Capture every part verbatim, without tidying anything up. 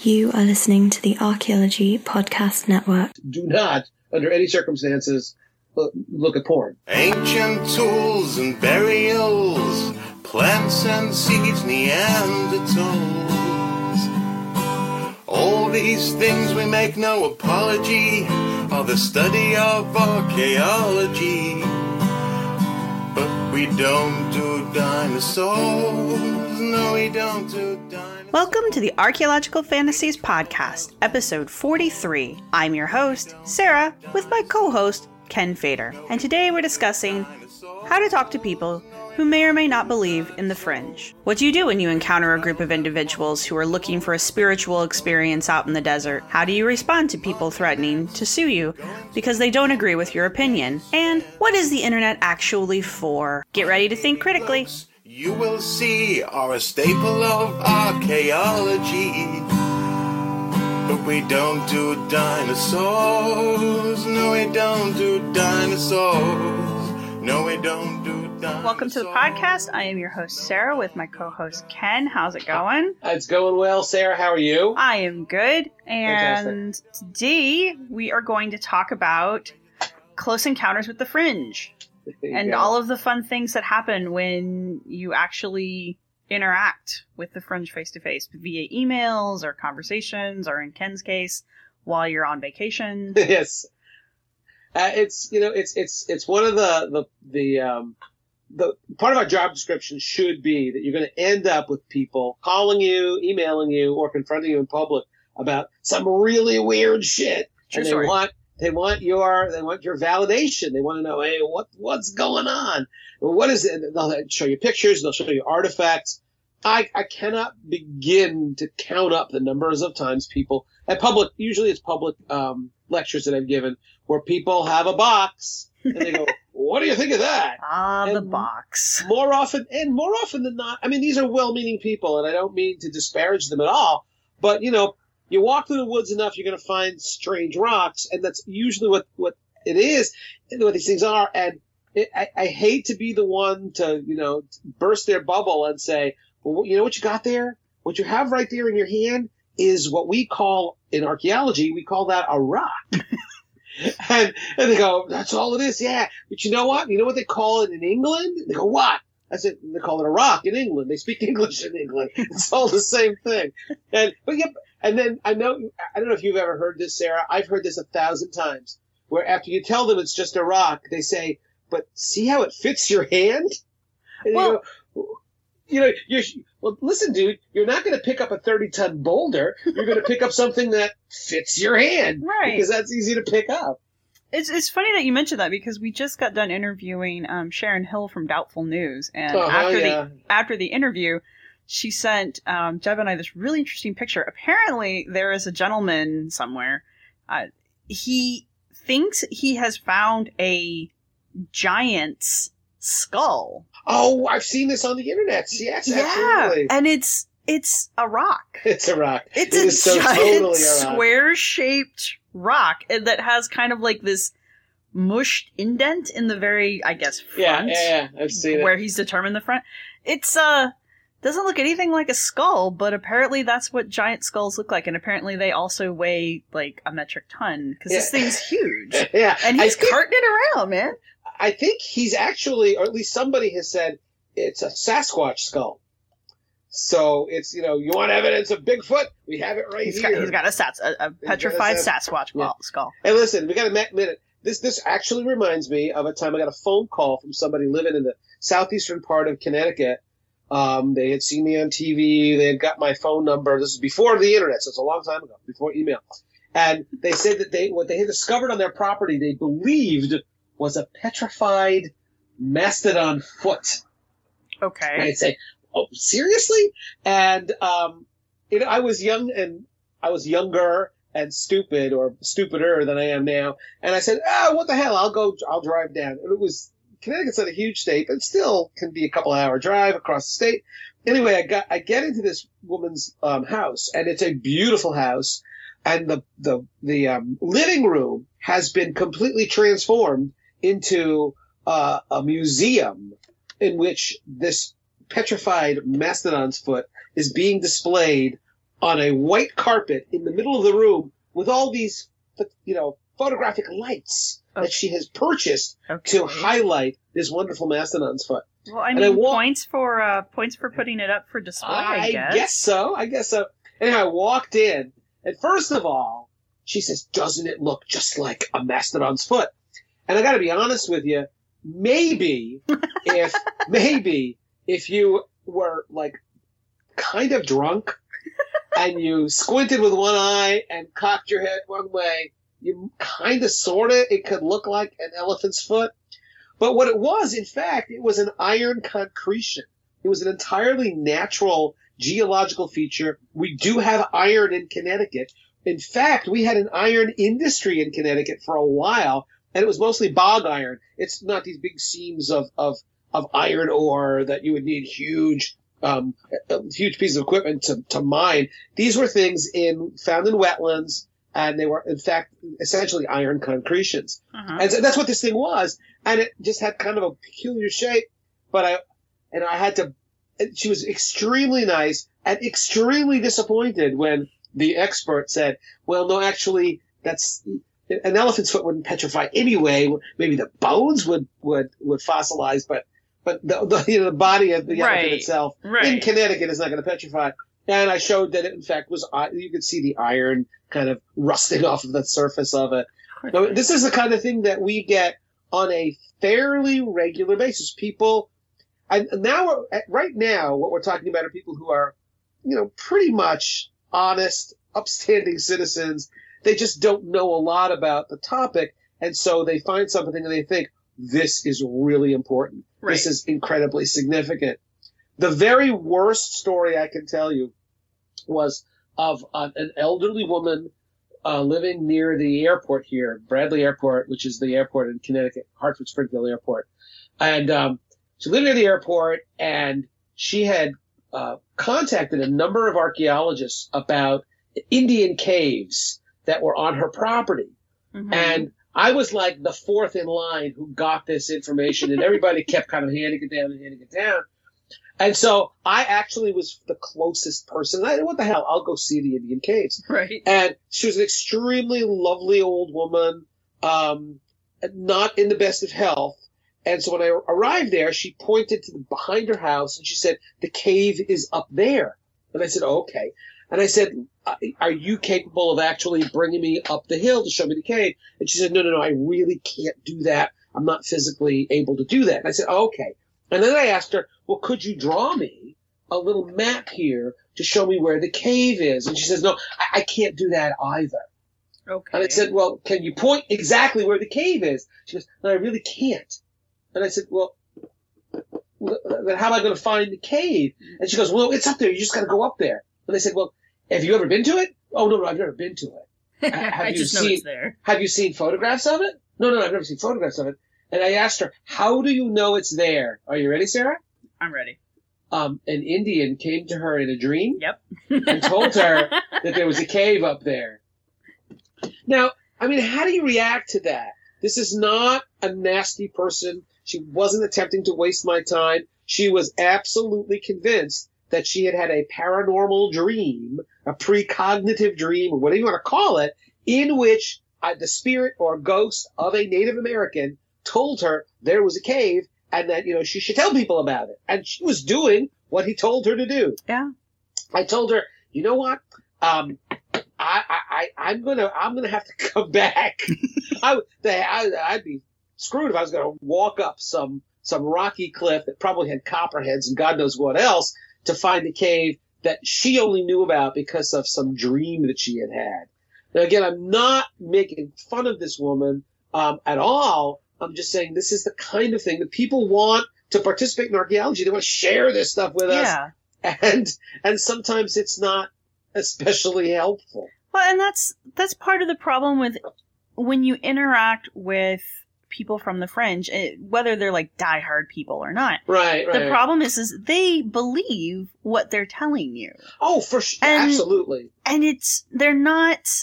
You are listening to the Archaeology Podcast Network. Do not, under any circumstances, look at porn. Ancient tools and burials, plants and seeds, Neanderthals. All these things we make no apology, are the study of archaeology. But we don't do dinosaurs, no we don't do dinosaurs. Welcome to the Archaeological Fantasies Podcast, episode forty-three. I'm your host, Sarah, with my co-host, Ken Fader. And today we're discussing how to talk to people who may or may not believe in the fringe. What do you do when you encounter a group of individuals who are looking for a spiritual experience out in the desert? How do you respond to people threatening to sue you because they don't agree with your opinion? And what is the internet actually for? Get ready to think critically. You will see are a staple of archaeology. But we don't do dinosaurs. No, we don't do dinosaurs. No, we don't do dinosaurs. Welcome to the podcast. I am your host, Sarah, with my co-host, Ken. How's it going? It's going well, Sarah. How are you? I am good. And Fantastic. Today we are going to talk about Close Encounters with the Fringe. And go. all of the fun things that happen when you actually interact with the fringe face-to-face via emails or conversations, or in Ken's case, while you're on vacation. Yes. Uh, it's, you know, it's, it's, it's one of the, the, the, um, the part of our job description should be that you're going to end up with people calling you, emailing you, or confronting you in public about some really weird shit. True and they story. want, They want your, they want your validation. They want to know, hey, what, what's going on? Well, what is it? They'll show you pictures. They'll show you artifacts. I, I cannot begin to count up the numbers of times people at public, usually it's public, um, lectures that I've given where people have a box and they go, what do you think of that? Ah, and the box. More often, and more often than not, I mean, these are well-meaning people and I don't mean to disparage them at all, but you know, you walk through the woods enough, you're going to find strange rocks, and that's usually what, what it is, and what these things are. And it, I, I hate to be the one to, you know, burst their bubble and say, well, you know what you got there? What you have right there in your hand is what we call, in archaeology, we call that a rock. and, and they go, that's all it is, yeah. But you know what? You know what they call it in England? They go, what? I said, they call it a rock in England. They speak English in England. It's all the same thing. And, but yeah, and then I know, I don't know if you've ever heard this, Sarah. I've heard this a thousand times, where after you tell them it's just a rock, they say, but see how it fits your hand? And well, you go, you know, you're, well, listen, dude, you're not going to pick up a thirty-ton boulder. You're going to pick up something that fits your hand. Right. Because that's easy to pick up. It's it's funny that you mentioned that because we just got done interviewing um, Sharon Hill from Doubtful News, and uh-huh, after yeah. the after the interview, she sent um, Jeb and I this really interesting picture. Apparently, there is a gentleman somewhere. Uh, he thinks he has found a giant's skull. Oh, I've seen this on the internet. Yes, yeah, absolutely. and it's it's a rock. It's a rock. It's it a is so giant totally a rock. square-shaped rock and that has kind of like this mushed indent in the very, I guess, front. Yeah, yeah, yeah. I've seen where it. he's determined the front. It's, uh, doesn't look anything like a skull, but apparently that's what giant skulls look like, and apparently they also weigh, like, a metric ton, because yeah. this thing's huge. Yeah. And he's think, carting it around, man. I think he's actually, or at least somebody has said, it's a Sasquatch skull. So it's, you know, you want evidence of Bigfoot? We have it right he's here. Got, he's got a, sats, a, a petrified a sas- Sasquatch yeah. skull. Hey, listen, we got a minute. This this actually reminds me of a time I got a phone call from somebody living in the southeastern part of Connecticut. Um, they had seen me on T V. They had got my phone number. This is before the internet, so it's a long time ago, before email. And they said that they what they had discovered on their property they believed was a petrified mastodon foot. Okay. And I'd say, oh, seriously? And, um, you know, I was young and I was younger and stupid or stupider than I am now. And I said, ah, oh, what the hell? I'll go, I'll drive down. And it was, Connecticut's not a huge state, but still can be a couple hour drive across the state. Anyway, I got, I get into this woman's, um, house and it's a beautiful house. And the, the, the, um, living room has been completely transformed into, uh, a museum in which this petrified mastodon's foot is being displayed on a white carpet in the middle of the room with all these, you know, photographic lights okay. that she has purchased okay. to highlight this wonderful mastodon's foot. Well, I mean, I walk- points for uh, points for putting it up for display, I, I guess. I guess so. I guess so. Anyway, I walked in, and first of all, she says, doesn't it look just like a mastodon's foot? And I got to be honest with you, maybe if maybe if you were like kind of drunk and you squinted with one eye and cocked your head one way, you kind of sort of it could look like an elephant's foot. But what it was, in fact, it was an iron concretion. It was an entirely natural geological feature. We do have iron in Connecticut. In fact, we had an iron industry in Connecticut for a while, and it was mostly bog iron. It's not these big seams of, of, of iron ore that you would need huge, um, huge pieces of equipment to, to mine. These were things in, found in wetlands, and they were, in fact, essentially iron concretions. Uh-huh. And so that's what this thing was. And it just had kind of a peculiar shape, but I, and I had to, she was extremely nice and extremely disappointed when the expert said, well, no, actually, that's, an elephant's foot wouldn't petrify anyway. Maybe the bones would, would, would fossilize, but, but the, the, you know, the body of the right. elephant itself right. in Connecticut is not going to petrify. And I showed that it, in fact, was, you could see the iron kind of rusting off of the surface of it. Now, this is the kind of thing that we get on a fairly regular basis. People, and now, we're, right now, what we're talking about are people who are, you know, pretty much honest, upstanding citizens. They just don't know a lot about the topic, and so they find something and they think, this is really important. Right. This is incredibly significant. The very worst story I can tell you was of uh, an elderly woman uh, living near the airport here, Bradley Airport, which is the airport in Connecticut, Hartford Springfield Airport. And um, she lived near the airport, and she had uh, contacted a number of archaeologists about Indian caves that were on her property. Mm-hmm. And I was like the fourth in line who got this information, and everybody kept kind of handing it down and handing it down. And so I actually was the closest person. I, what the hell? I'll go see the Indian caves. Right. And she was an extremely lovely old woman, um, not in the best of health. And so when I arrived there, she pointed to the, behind her house, and she said, the cave is up there. And I said, oh, okay. And I said, are you capable of actually bringing me up the hill to show me the cave? And she said, no, no, no, I really can't do that. I'm not physically able to do that. And I said, oh, okay. And then I asked her, well, could you draw me a little map here to show me where the cave is? And she says, no, I, I can't do that either. Okay. And I said, well, can you point exactly where the cave is? She goes, no, I really can't. And I said, well, then how am I going to find the cave? And she goes, well, it's up there. You just got to go up there. And I said, well, have you ever been to it? Oh, no, no, I've never been to it. Have I you just seen, know it's there. Have you seen photographs of it? No, no, I've never seen photographs of it. And I asked her, how do you know it's there? Are you ready, Sarah? I'm ready. Um, an Indian came to her in a dream. Yep. And told her that there was a cave up there. Now, I mean, how do you react to that? This is not a nasty person. She wasn't attempting to waste my time. She was absolutely convinced that she had had a paranormal dream, a precognitive dream, or whatever you want to call it, in which uh, the spirit or ghost of a Native American told her there was a cave and that, you know, she should tell people about it. And she was doing what he told her to do. Yeah. I told her, you know what? Um, I, I, I'm gonna, I'm gonna have to come back. I, I, I'd be screwed if I was gonna walk up some, some rocky cliff that probably had copperheads and God knows what else to find a cave that she only knew about because of some dream that she had had. Now, again, I'm not making fun of this woman um, at all. I'm just saying this is the kind of thing that people want to participate in archaeology. They want to share this stuff with yeah. us. And and sometimes it's not especially helpful. Well, and that's that's part of the problem with when you interact with people from the fringe, whether they're like diehard people or not. Right, right. The problem is, is they believe what they're telling you. Oh, for sure. And, absolutely. And it's, they're not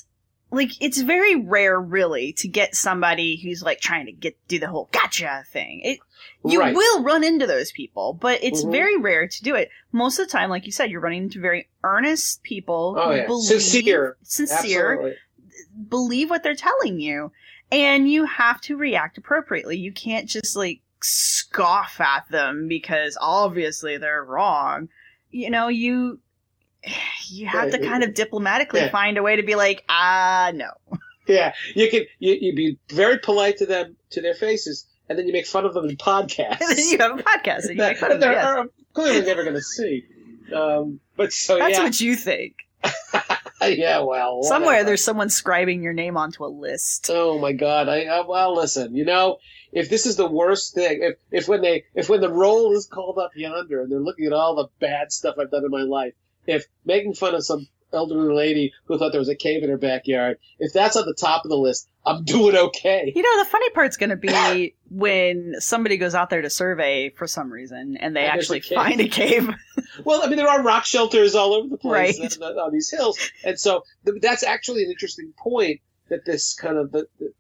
like, it's very rare, really, to get somebody who's, like, trying to get do the whole gotcha thing. It, you Right. will run into those people, but it's Mhm. very rare to do it. Most of the time, like you said, you're running into very earnest people Oh, who yeah. believe, Sincere. sincere, Absolutely. believe what they're telling you, and you have to react appropriately. You can't just, like, scoff at them because obviously they're wrong. You know, you you have Yeah, to kind of diplomatically yeah. find a way to be like, ah, no. Yeah, you can you you be very polite to them to their faces, and then you make fun of them in podcasts. And then you have a podcast and you that make fun of them. they're Yes. are clearly never going to see. Um, but so That's yeah, what you think. yeah. Well, Somewhere whatever. there's someone scribing your name onto a list. Oh my God! I uh, well, listen. You know, if this is the worst thing, if if when they if when the roll is called up yonder and they're looking at all the bad stuff I've done in my life, if making fun of some elderly lady who thought there was a cave in her backyard, if that's on the top of the list, I'm doing okay. You know, the funny part's going to be when somebody goes out there to survey for some reason and they And there's a actually cave. find a cave. Well, I mean, there are rock shelters all over the place Right. on, on these hills, and so th- that's actually an interesting point. That this kind of the, the,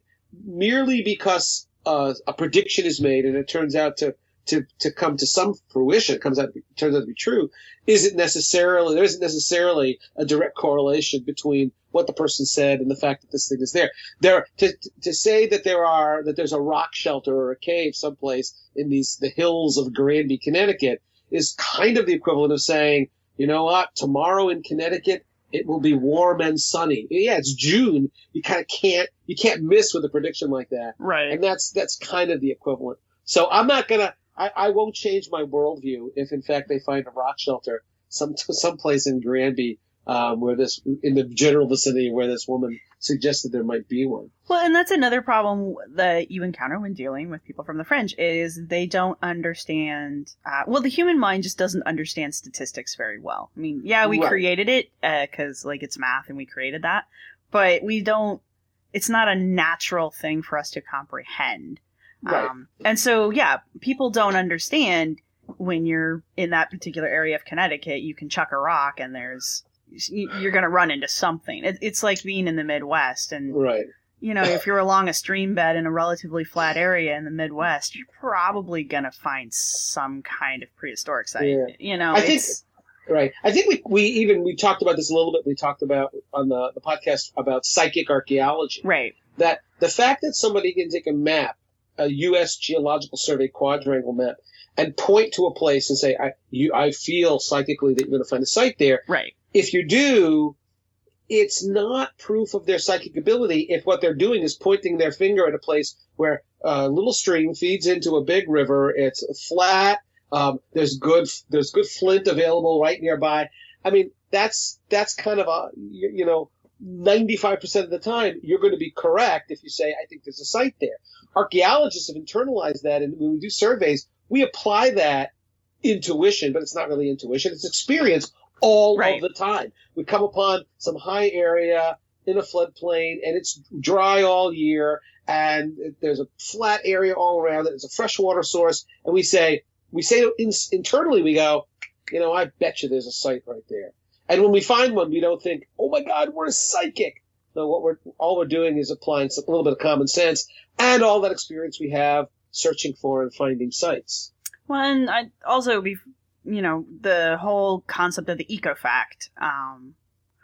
merely because uh, a prediction is made and it turns out to to to come to some fruition, it comes out turns out to be true, isn't necessarily there isn't necessarily a direct correlation between what the person said and the fact that this thing is there. There to to say that there are that there's a rock shelter or a cave someplace in these the hills of Granby, Connecticut, is kind of the equivalent of saying, you know what, tomorrow in Connecticut it will be warm and sunny. Yeah, it's June. You kind of can't you can't miss with a prediction like that, Right. and that's that's kind of the equivalent. So I'm not gonna. I, I won't change my worldview if, in fact, they find a rock shelter some someplace in Granby um, where this, in the general vicinity where this woman suggested there might be one. Well, and that's another problem that you encounter when dealing with people from the fringe is they don't understand. Uh, well, the human mind just doesn't understand statistics very well. I mean, yeah, we Right. created it because, like, it's math and we created that, but we don't. It's not a natural thing for us to comprehend. Right. Um, and so, yeah, people don't understand when you're in that particular area of Connecticut, you can chuck a rock and there's, you're going to run into something. It, it's like being in the Midwest. And, Right. you know, if you're along a stream bed in a relatively flat area in the Midwest, you're probably going to find some kind of prehistoric site. Yeah. You know, I think- it's, Right. I think we, we even, we talked about this a little bit. We talked about on the, the podcast about psychic archaeology. right. That the fact that somebody can take a map, a U S Geological Survey quadrangle map, and point to a place and say, I, you, I feel psychically that you're going to find a site there. Right. If you do, it's not proof of their psychic ability if what they're doing is pointing their finger at a place where a little stream feeds into a big river. It's flat. Um, there's good, there's good flint available right nearby. I mean, that's, that's kind of a, you, you know, ninety-five percent of the time you're going to be correct if you say, I think there's a site there. Archaeologists have internalized that, and when we do surveys, we apply that intuition, but it's not really intuition. It's experience all Right. of the time. We come upon some high area in a floodplain, and it's dry all year, and there's a flat area all around it. There's a freshwater source, and we say, we say in, internally, we go, you know, I bet you there's a site right there. And when we find one, we don't think, oh my God, we're psychic. No, what we're all we're doing is applying some, a little bit of common sense and all that experience we have searching for and finding sites. Well, and I also be, you know, the whole concept of the ecofact. Um,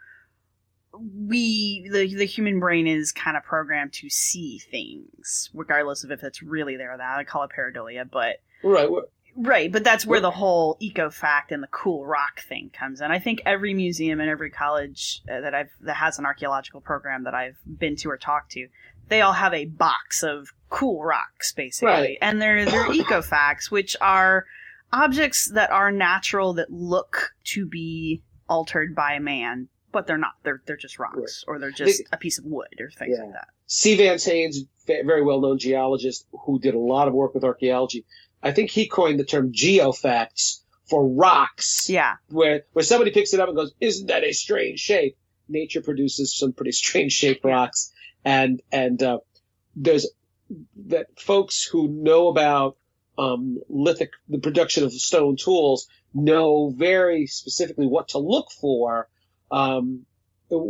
we, the the human brain is kind of programmed to see things, regardless of if it's really there or not. I call it pareidolia, but Right. We're, right. But that's where the whole ecofact and the cool rock thing comes in. I think every museum and every college uh, that I've that has an archaeological program that I've been to or talked to, they all have a box of cool rocks, basically. Right. And they're, they're ecofacts, which are objects that are natural that look to be altered by man, but they're not. They're they're just rocks, Right. or they're just They- a piece of wood or things Yeah. like that. C. Vance Haynes, a very well-known geologist who did a lot of work with archaeology, I think he coined the term geofacts for rocks. Yeah. Where where somebody picks it up and goes, isn't that a strange shape? Nature produces some pretty strange shaped rocks. And and uh, there's that folks who know about um, lithic, the production of stone tools, know very specifically what to look for. Um,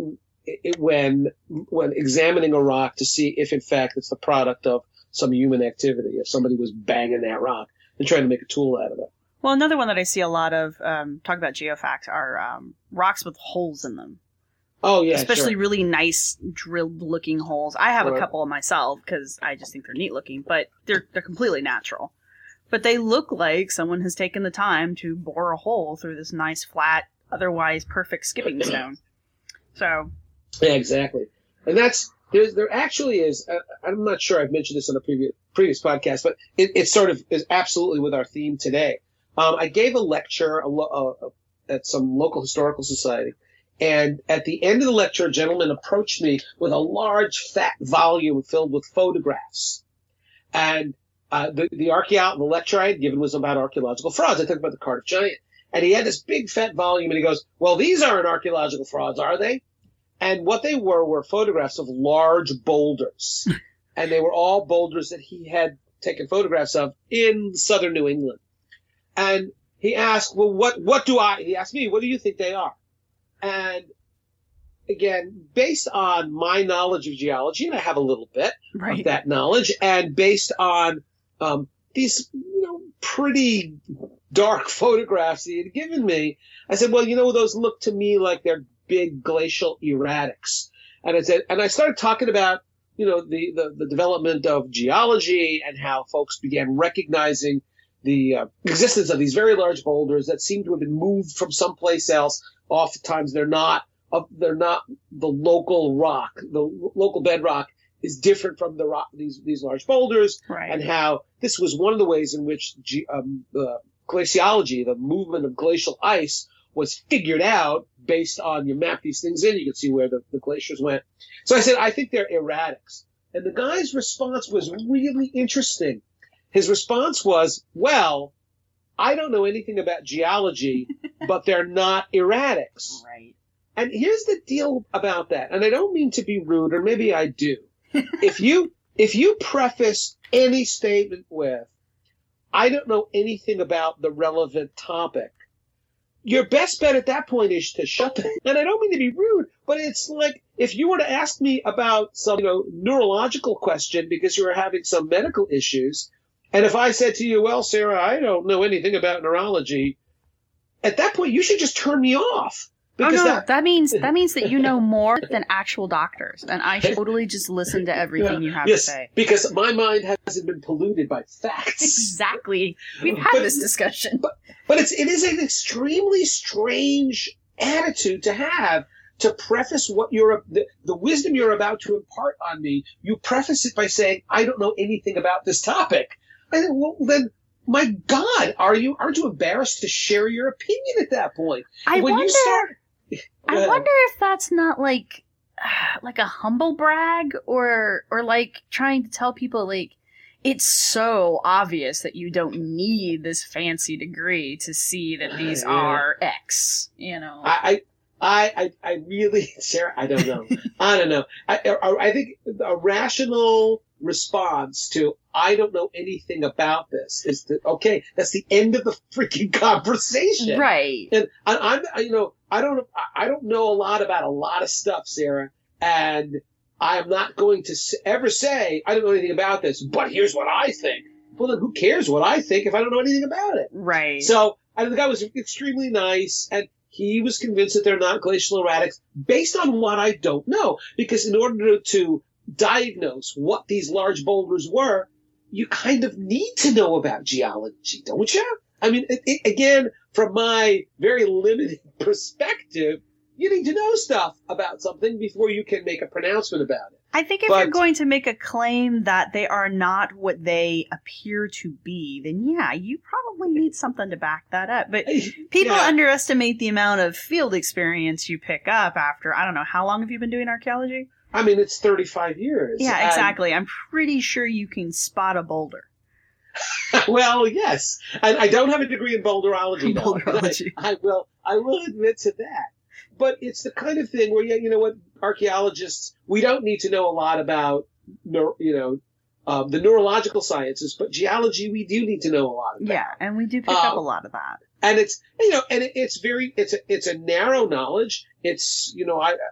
it, it, when when examining a rock to see if in fact it's the product of some human activity, if somebody was banging that rock and trying to make a tool out of it. Well, another one that I see a lot of, um, talk about geofacts, are um, rocks with holes in them. Oh, yeah, Especially sure. really nice drilled-looking holes. I have Right. a couple of myself because I just think they're neat-looking, but they're they're completely natural. But they look like someone has taken the time to bore a hole through this nice, flat, otherwise perfect skipping stone. So, Yeah, exactly. And that's, there's, there actually is, uh, I'm not sure I've mentioned this on a previous, previous podcast, but it, it sort of is absolutely with our theme today. Um, I gave a lecture a lo- uh, at some local historical society, and at the end of the lecture, a gentleman approached me with a large, fat volume filled with photographs. And uh, the, the archaeo- the lecture I had given was about archaeological frauds. I talked about the Cardiff Giant. And he had this big, fat volume, and he goes, well, these aren't archaeological frauds, are they? And what they were were photographs of large boulders. And they were all boulders that he had taken photographs of in southern New England. And he asked, well, what, what do I, he asked me, what do you think they are? And again, based on my knowledge of geology, and I have a little bit right. of that knowledge, and based on um, these, you know, pretty dark photographs that he had given me, I said, well, you know, those look to me like they're big glacial erratics. And I said, and I started talking about, you know, the, the, the development of geology and how folks began recognizing the uh, existence of these very large boulders that seem to have been moved from someplace else. Oftentimes they're not, uh, they're not the local rock. The l- local bedrock is different from the rock, these, these large boulders. Right. And how this was one of the ways in which ge- um, uh, glaciology, the movement of glacial ice, was figured out based on, you map these things in, you can see where the, the glaciers went. So I said, I think they're erratics. And the guy's response was really interesting. His response was, well, I don't know anything about geology, but they're not erratics. Right. And here's the deal about that. And I don't mean to be rude, or maybe I do. if you, if you preface any statement with, I don't know anything about the relevant topic, your best bet at that point is to shut the, and I don't mean to be rude, but it's like if you were to ask me about some, you know, neurological question because you were having some medical issues, and if I said to you, well, Sarah, I don't know anything about neurology, at that point you should just turn me off. Oh no, that, that means that means that you know more than actual doctors, and I should totally just listen to everything you have yes, to say. Because my mind hasn't been polluted by facts. Exactly. We've had But- this discussion. But but it's it is an extremely strange attitude to have, to preface what you're the, the wisdom you're about to impart on me. You preface it by saying, "I don't know anything about this topic." I think, well, then, my God, are you aren't you embarrassed to share your opinion at that point? I when wonder. you start, I Go ahead. wonder if that's not like, like a humble brag, or or like trying to tell people like it's so obvious that you don't need this fancy degree to see that these Yeah. are X. You know. I, I, I, I really, Sarah, I don't know. I don't know. I, I, I think a rational response to I don't know anything about this is that, okay, that's the end of the freaking conversation. Right. And I, I'm, I- you know, I don't, I don't know a lot about a lot of stuff, Sarah, and I'm not going to s- ever say I don't know anything about this, but here's what I think. Well, then who cares what I think if I don't know anything about it? Right. So, and the guy was extremely nice, and he was convinced that they're not glacial erratics based on what I don't know. Because in order to, to diagnose what these large boulders were, you kind of need to know about geology, don't you? I mean, it, it, again, from my very limited perspective, you need to know stuff about something before you can make a pronouncement about it. I think if But- you're going to make a claim that they are not what they appear to be, then yeah, you probably need something to back that up. But people Yeah. underestimate the amount of field experience you pick up after, I don't know, how long have you been doing archaeology? I mean, it's thirty-five years. Yeah, and- exactly. I'm pretty sure you can spot a boulder. Well, yes, and I don't have a degree in boulderology. Now. Boulderology. I, I will. I will admit to that. But it's the kind of thing where, yeah, you know what, archaeologists, we don't need to know a lot about, neur- you know, um, the neurological sciences, but geology we do need to know a lot about. Yeah, and we do pick up Um, a lot of that. And it's, you know, and it, it's very, it's a, it's a narrow knowledge. It's, you know, I,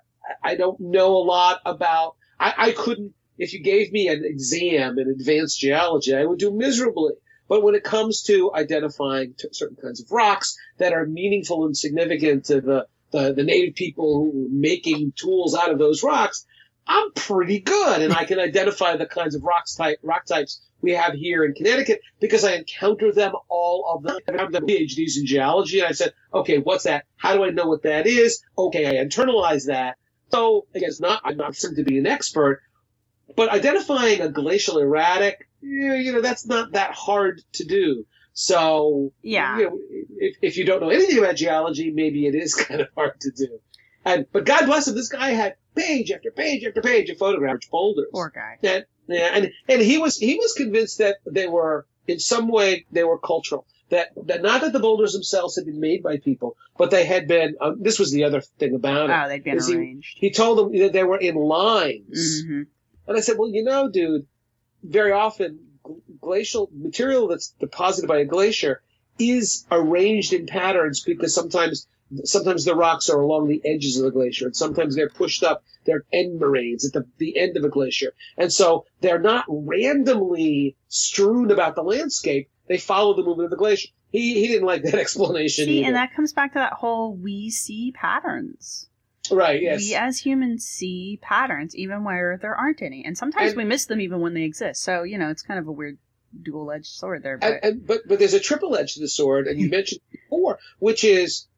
I don't know a lot about, I, I couldn't, if you gave me an exam in advanced geology, I would do miserably. But when it comes to identifying t- certain kinds of rocks that are meaningful and significant to the, the, the native people who were making tools out of those rocks, I'm pretty good. And I can identify the kinds of rocks type, rock types we have here in Connecticut because I encounter them all of the time. I have the PhDs in geology, and I said, okay, what's that? How do I know what that is? Okay, I internalize that. So, again, it's not, I'm not assumed to be an expert, but identifying a glacial erratic, you know, that's not that hard to do. So, yeah. you know, if, if you don't know anything about geology, maybe it is kind of hard to do. And, but God bless him, this guy had page after page after page of photographed boulders. Poor guy. And, yeah, and, and he was, he was convinced that they were, in some way, they were cultural. That, that not that the boulders themselves had been made by people, but they had been, uh, this was the other thing about it. Oh, they'd been arranged. He, he told them that they were in lines. Mm-hmm. And I said, well, you know, dude, very often glacial material that's deposited by a glacier is arranged in patterns because sometimes sometimes the rocks are along the edges of the glacier, and sometimes they're pushed up. They're end moraines at the, the end of a glacier. And so they're not randomly strewn about the landscape. They follow the movement of the glacier. He he didn't like that explanation See, either. and that comes back to that whole we see patterns. Right, yes. We as humans see patterns even where there aren't any. And sometimes and, we miss them even when they exist. So, you know, it's kind of a weird dual-edged sword there. But and, and, but, but there's a triple edge to the sword, and you mentioned before, which is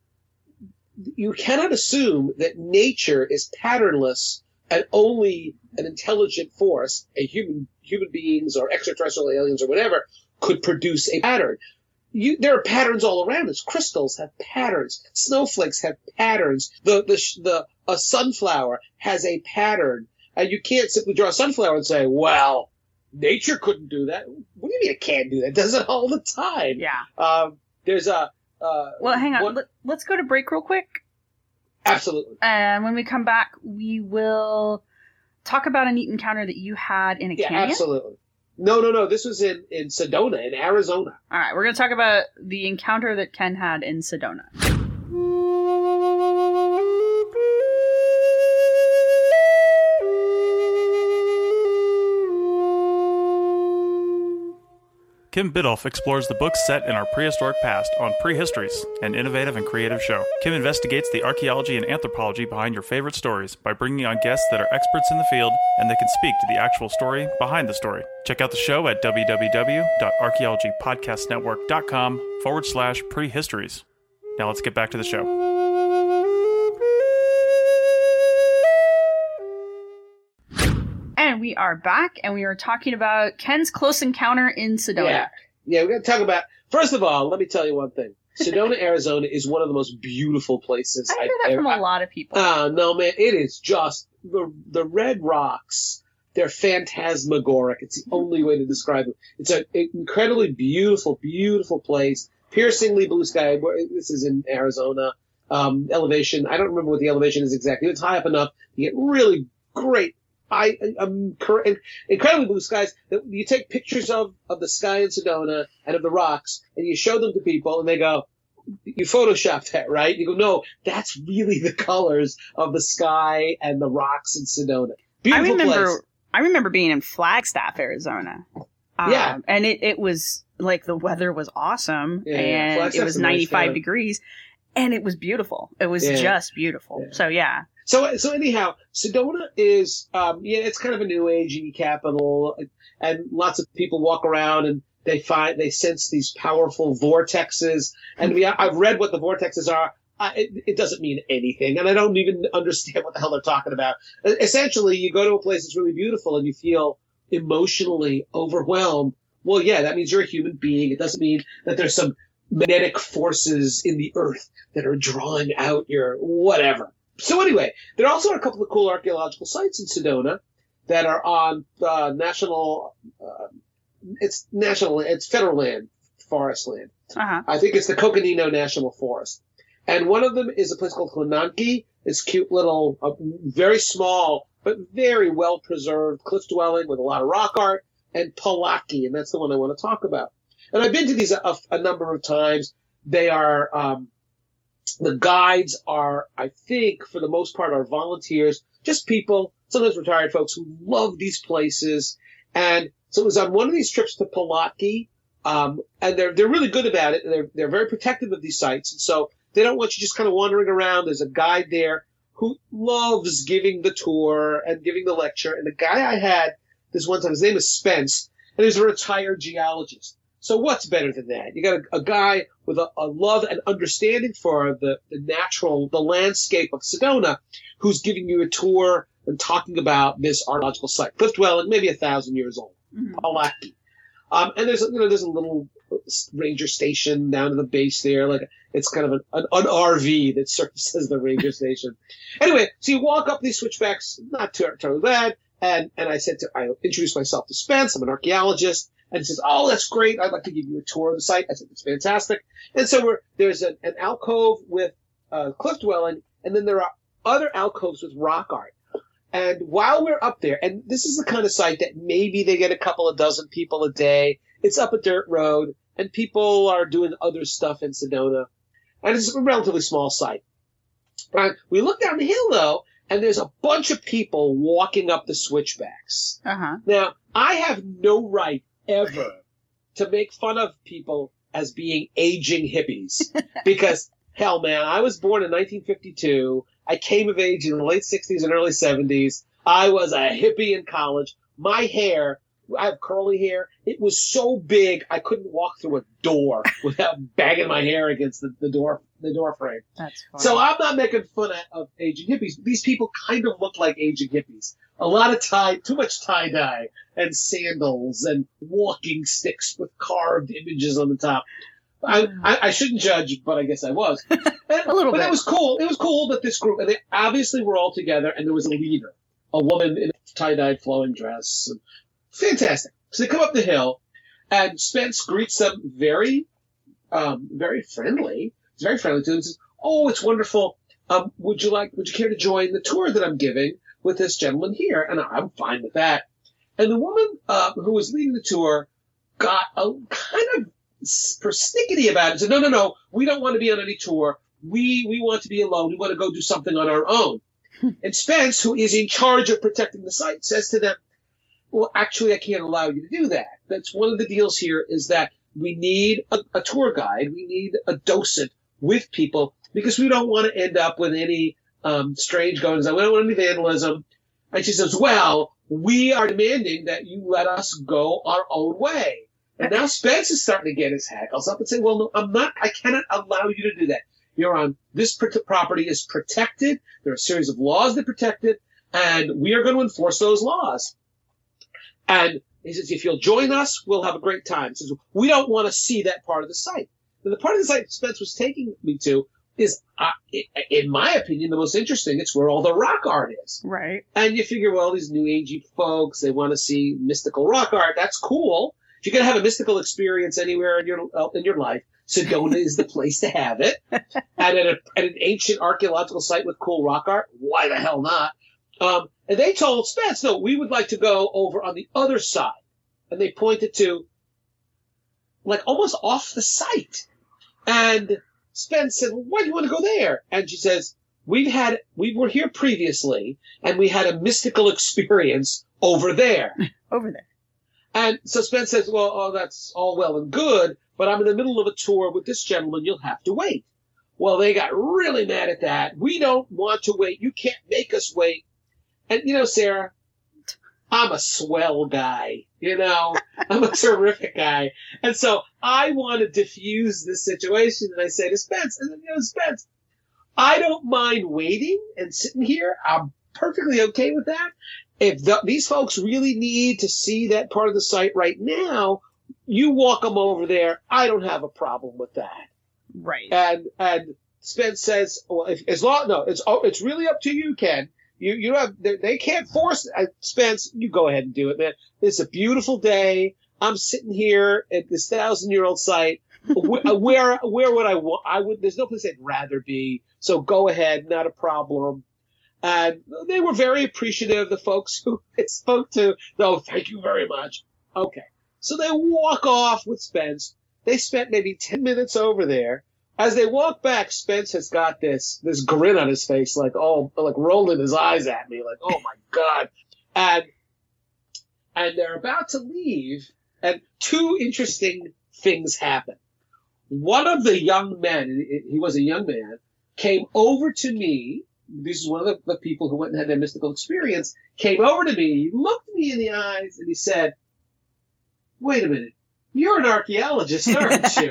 you cannot assume that nature is patternless and only an intelligent force, a human human beings or extraterrestrial aliens or whatever, could produce a pattern. You, there are patterns all around us. Crystals have patterns. Snowflakes have patterns. The the the a sunflower has a pattern, and you can't simply draw a sunflower and say, "Well, nature couldn't do that." What do you mean it can't do that? It does it all the time. Yeah. Um, there's a. Uh, well, hang on. one, Let, let's go to break real quick. Absolutely. And when we come back, we will talk about a neat encounter that you had in a yeah, canyon. Absolutely. No, no, no. This was in, in Sedona, in Arizona. All right. We're going to talk about the encounter that Ken had in Sedona. Kim Biddulph explores the books set in our prehistoric past on Prehistories, an innovative and creative show. Kim investigates the archaeology and anthropology behind your favorite stories by bringing on guests that are experts in the field and that can speak to the actual story behind the story. Check out the show at www.archaeologypodcastnetwork.com forward slash prehistories. Now let's get back to the show. And we are back, and we are talking about Ken's close encounter in Sedona. Yeah, yeah. We're going to talk about. First of all, let me tell you one thing. Sedona, Arizona, is one of the most beautiful places. I hear I've that ever, from a lot of people. Oh no, man! It is just the the red rocks. They're phantasmagoric. It's the only way to describe them. It's an incredibly beautiful, beautiful place. Piercingly blue sky. This is in Arizona. Um, elevation. I don't remember what the elevation is exactly. It's high up enough. You get really great. I, um, incredibly blue skies that you take pictures of, of the sky in Sedona and of the rocks, and you show them to people, and they go, you Photoshopped that, right? You go, no, that's really the colors of the sky and the rocks in Sedona. Beautiful I remember, place. I remember being in Flagstaff, Arizona. Um, Yeah. And it, it was like the weather was awesome, Yeah, yeah. and it Flagstaff's was a nice ninety-five town. degrees, and it was beautiful. It was Yeah. just beautiful. Yeah. So, yeah. So, so anyhow, Sedona is, um, yeah, it's kind of a new agey capital, and lots of people walk around and they find, they sense these powerful vortexes. And we, I've read what the vortexes are. I, it, it doesn't mean anything, and I don't even understand what the hell they're talking about. Essentially, you go to a place that's really beautiful and you feel emotionally overwhelmed. Well, yeah, that means you're a human being. It doesn't mean that there's some magnetic forces in the earth that are drawing out your whatever. So anyway, there also are a couple of cool archaeological sites in Sedona that are on uh, national, uh, it's national, it's federal land, forest land. Uh-huh. I think it's the Coconino National Forest. And one of them is a place called Hunanki. It's cute little, uh, very small, but very well preserved cliff dwelling with a lot of rock art, and Palaki, and that's the one I want to talk about. And I've been to these a, a number of times. They are, um, The guides are, I think, for the most part, are volunteers, just people, sometimes retired folks who love these places. And so it was on one of these trips to Pulaski, um, and they're they're really good about it. They're they're very protective of these sites, and so they don't want you just kind of wandering around. There's a guide there who loves giving the tour and giving the lecture. And the guy I had this one time, his name is Spence, and he's a retired geologist. So what's better than that? You got a, a guy with a, a love and understanding for the, the natural, the landscape of Sedona, who's giving you a tour and talking about this archaeological site. Cliff Dwelling, maybe a thousand years old. Mm-hmm. Pulaski. Um, and there's, you know, there's a little ranger station down to the base there. Like it's kind of an, an, an R V that serves as the ranger station. Anyway, so you walk up these switchbacks, not too terribly bad. And, and I said to, I introduced myself to Spence. I'm an archaeologist. And he says, oh, that's great. I'd like to give you a tour of the site. I said, it's fantastic. And so we're, there's an, an alcove with uh, cliff dwelling, and then there are other alcoves with rock art. And while we're up there, and this is the kind of site that maybe they get a couple of dozen people a day. It's up a dirt road, and people are doing other stuff in Sedona. And it's a relatively small site. And we look down the hill, though, and there's a bunch of people walking up the switchbacks. Uh-huh. Now, I have no right ever to make fun of people as being aging hippies. Because, hell, man, I was born in nineteen fifty-two. I came of age in the late sixties and early seventies. I was a hippie in college. My hair, I have curly hair. It was so big I couldn't walk through a door without banging my hair against the, the door the door frame. That's funny. So I'm not making fun of, of aging hippies. These people kind of look like aging hippies. A lot of tie, too much tie-dye and sandals and walking sticks with carved images on the top. I, I, I shouldn't judge, but I guess I was. And, a little but bit. it was cool. It was cool that this group, and they obviously were all together, and there was a leader, a woman in a tie-dyed flowing dress. And fantastic. So they come up the hill, and Spence greets them very, um, very friendly. He's very friendly to them. He says, "Oh, it's wonderful. Um, would you like? Would you care to join the tour that I'm giving with this gentleman here?" And I'm fine with that. And the woman uh, who was leading the tour got a kind of persnickety about it. Said, "No, no, no. We don't want to be on any tour. We we want to be alone. We want to go do something on our own." And Spence, who is in charge of protecting the site, says to them, "Well, actually, I can't allow you to do that. That's one of the deals here is that we need a, a tour guide. We need a docent with people because we don't want to end up with any um, strange goings on. We don't want any vandalism." And she says, "Well, we are demanding that you let us go our own way." And now Spence is starting to get his hackles up and say, "Well, no, I'm not. I cannot allow you to do that. You're on this property is protected. There are a series of laws that protect it, and we are going to enforce those laws." And he says, "If you'll join us, we'll have a great time." He says, "We don't want to see that part of the site." And the part of the site Spence was taking me to is, uh, in my opinion, the most interesting. It's where all the rock art is. Right. And you figure, well, these new agey folks, they want to see mystical rock art. That's cool. If you're going to have a mystical experience anywhere in your uh, in your life, Sedona is the place to have it. And at, a, at an ancient archaeological site with cool rock art, why the hell not? Um, and they told Spence, no, we would like to go over on the other side. And they pointed to, like, almost off the site. And Spence said, well, why do you want to go there? And she says, we've had, we were here previously, and we had a mystical experience over there. Over there. And so Spence says, well, oh, that's all well and good, but I'm in the middle of a tour with this gentleman. You'll have to wait. Well, they got really mad at that. We don't want to wait. You can't make us wait. And, you know, Sarah, I'm a swell guy. You know, I'm a terrific guy. And so I want to diffuse this situation. And I say to Spence, and you know, Spence, I don't mind waiting and sitting here. I'm perfectly okay with that. If the, these folks really need to see that part of the site right now, you walk them over there. I don't have a problem with that. Right. And and Spence says, well, if, as long no, it's oh, it's really up to you, Ken. You you have they, they can't force uh, Spence. You go ahead and do it, man. It's a beautiful day. I'm sitting here at this thousand year old site. where, where where would I want? I would. There's no place I'd rather be. So go ahead, not a problem. And they were very appreciative, the folks who I spoke to. No, thank you very much. Okay. So they walk off with Spence. They spent maybe ten minutes over there. as they walk back, Spence has got this this grin on his face, like oh, like rolling his eyes at me, like oh my god, and and they're about to leave, and two interesting things happen. One of the young men, he was a young man, came over to me. This is one of the, the people who went and had their mystical experience. Came over to me, he looked me in the eyes, and he said, "Wait a minute, you're an archaeologist, aren't you?"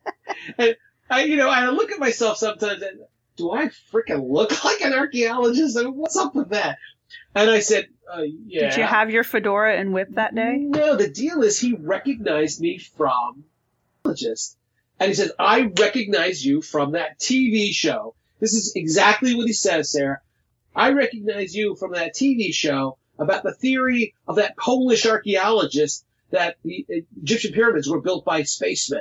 And I, you know, I look at myself sometimes and, do I freaking look like an archaeologist? I mean, what's up with that? And I said, uh, yeah. Did you have your fedora and whip that day? No, the deal is he recognized me from archaeologist. And he says, I recognize you from that T V show. This is exactly what he says, Sarah. I recognize you from that T V show about the theory of that Polish archaeologist that the Egyptian pyramids were built by spacemen.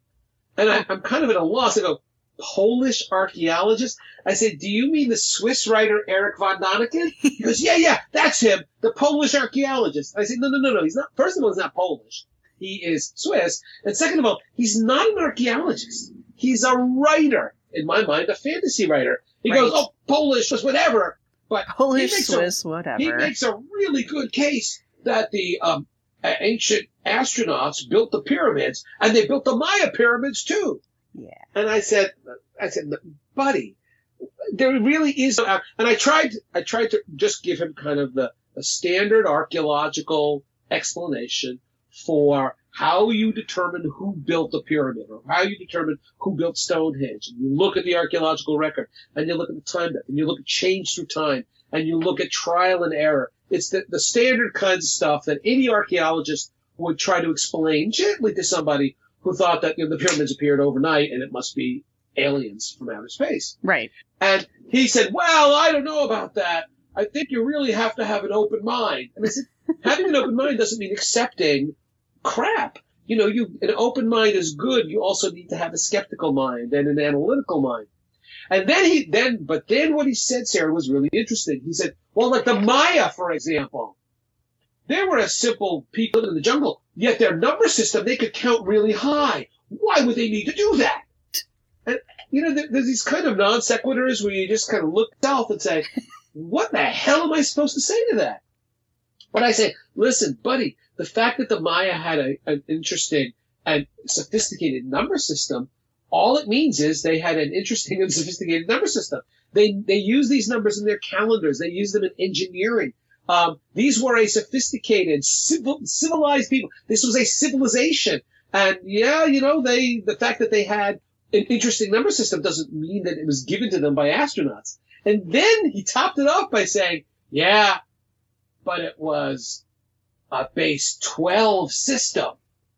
And I, I'm kind of at a loss. I go, Polish archaeologist? I said, do you mean the Swiss writer Eric von Däniken? He goes, yeah, yeah, that's him, the Polish archaeologist. I said, no, no, no, no. He's not. First of all, he's not Polish. He is Swiss. And second of all, he's not an archaeologist. He's a writer. In my mind, a fantasy writer. He Right. goes, oh, Polish, whatever. But Polish, he makes Swiss, a, whatever. He makes a really good case that the um, ancient astronauts built the pyramids, and they built the Maya pyramids too. Yeah. And I said, I said, buddy, there really is, and I tried, I tried to just give him kind of the, the standard archaeological explanation for how you determine who built the pyramid, or how you determine who built Stonehenge. And you look at the archaeological record, and you look at the time depth, and you look at change through time, and you look at trial and error. It's the, the standard kinds of stuff that any archaeologist would try to explain gently to somebody who thought that, you know, the pyramids appeared overnight and it must be aliens from outer space. Right. And he said, well, I don't know about that. I think you really have to have an open mind. And I said, having an open mind doesn't mean accepting crap. You know, you an open mind is good. You also need to have a skeptical mind and an analytical mind. And then he, then, but then what he said, Sarah, was really interesting. He said, well, like the Maya, for example, they were a simple people in the jungle, yet their number system, they could count really high. Why would they need to do that? And, you know, there, there's these kind of non sequiturs where you just kind of look south and say, what the hell am I supposed to say to that? But I say, listen, buddy, the fact that the Maya had a, an interesting and sophisticated number system, all it means is they had an interesting and sophisticated number system. They they use these numbers in their calendars. They use them in engineering. Um, these were a sophisticated, civil, civilized people. This was a civilization. And yeah, you know, they the fact that they had an interesting number system doesn't mean that it was given to them by astronauts. And then he topped it off by saying, yeah, but it was a base twelve system.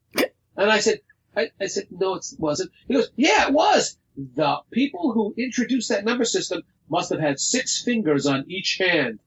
And I said, I, I said, no, it wasn't. He goes, yeah, it was. The people who introduced that number system must have had six fingers on each hand.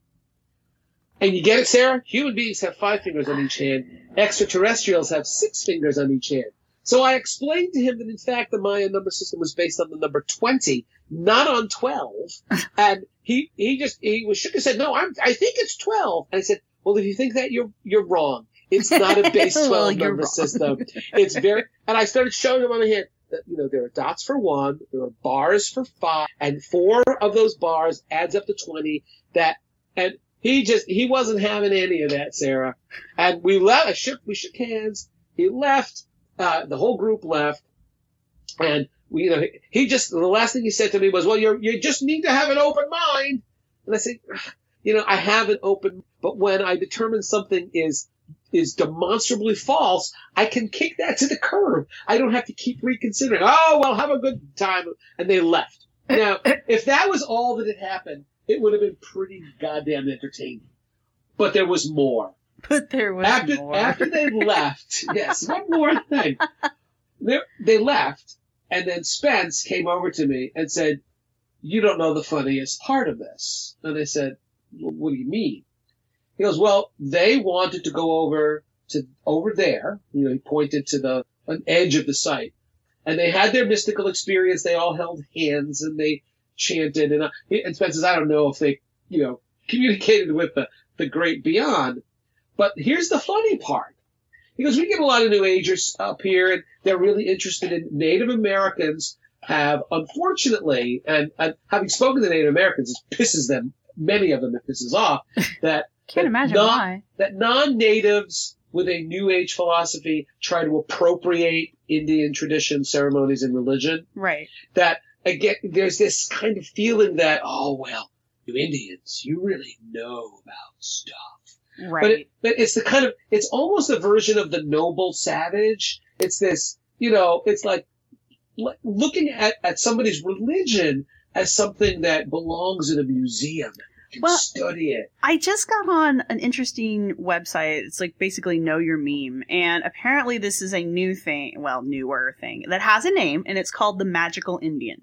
And you get it, Sarah? Human beings have five fingers on each hand. Extraterrestrials have six fingers on each hand. So I explained to him that, in fact, the Maya number system was based on the number twenty, not on twelve. And he, he just, he was shook and said, no, I'm, I think it's twelve. And I said, well, if you think that, you're, you're wrong. It's not a base twelve Well, number wrong. system. It's very, and I started showing him on the hand that, you know, there are dots for one, there are bars for five, and four of those bars adds up to twenty. That, and he just, he wasn't having any of that, Sarah. And we left, I shook, we shook hands. He left, uh, the whole group left. And we, you know, he just, the last thing he said to me was, well, you you just need to have an open mind. And I said, you know, I have an open, but when I determine something is, is demonstrably false, I can kick that to the curb. I don't have to keep reconsidering. Oh, well, have a good time. And they left. Now, if that was all that had happened, it would have been pretty goddamn entertaining. But there was more. But there was After, more. after they left, yes, one more thing. They, they left, and then Spence came over to me and said, you don't know the funniest part of this. And I said, well, what do you mean? He goes, well, they wanted to go over to over there. You know, he pointed to the an edge of the site, and they had their mystical experience. They all held hands and they chanted. And, uh, and Spence says, I don't know if they, you know, communicated with the the great beyond. But here's the funny part. He goes, we get a lot of New Agers up here, and they're really interested in Native Americans have, unfortunately, and, and having spoken to Native Americans, it pisses them, many of them it pisses off, that, Can't that, imagine non, why. that non-natives with a New Age philosophy try to appropriate Indian tradition, ceremonies, and religion. Right. That, again, there's this kind of feeling that, oh, well, you Indians, you really know about stuff. Right. But, it, but it's the kind of, it's almost a version of the noble savage. It's this, you know, it's like, like looking at, at somebody's religion as something that belongs in a museum. You can Well, study it. I just got on an interesting website. It's like basically Know Your Meme. And apparently this is a new thing, well, newer thing, that has a name, and it's called the Magical Indian.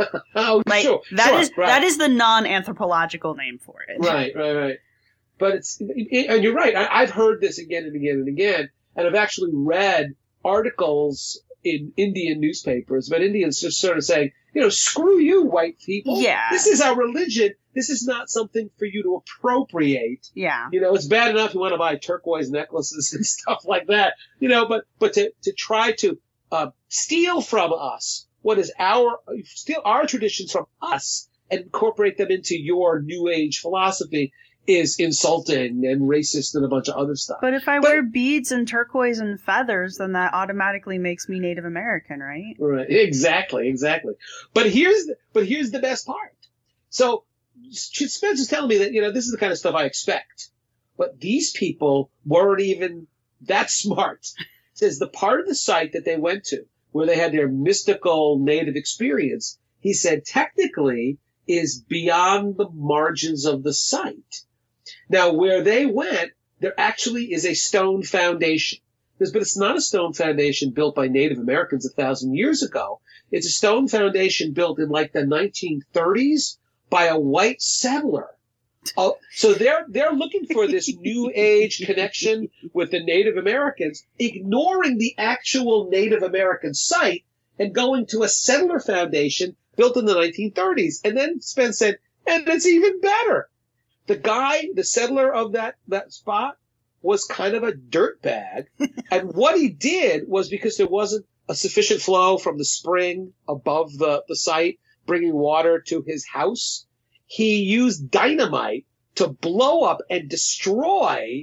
Oh, Like, sure. that sure, is right. that is the non-anthropological name for it. Right, right, right. But it's, it, and you're right. I, I've heard this again and again and again, and I've actually read articles in Indian newspapers about Indians just sort of saying, you know, screw you, white people. Yeah. This is our religion. This is not something for you to appropriate. Yeah. You know, it's bad enough you want to buy turquoise necklaces and stuff like that, you know, but, but to, to try to, uh, steal from us what is our, steal our traditions from us and incorporate them into your New Age philosophy is insulting and racist and a bunch of other stuff. But if I But- wear beads and turquoise and feathers, then that automatically makes me Native American, right? Right. Exactly. Exactly. But here's the, but here's the best part. So Spencer's telling me that, you know, this is the kind of stuff I expect, but these people weren't even that smart. Says the part of the site that they went to where they had their mystical native experience, he said technically is beyond the margins of the site. Now, where they went, there actually is a stone foundation. But it's not a stone foundation built by Native Americans a thousand years ago. It's a stone foundation built in like the nineteen thirties by a white settler. Oh, so they're they're looking for this New Age connection with the Native Americans, ignoring the actual Native American site and going to a settler foundation built in the nineteen thirties. And then Spence said, and it's even better. The guy, the settler of that, that spot, was kind of a dirtbag. And what he did was, because there wasn't a sufficient flow from the spring above the, the site, bringing water to his house, he used dynamite to blow up and destroy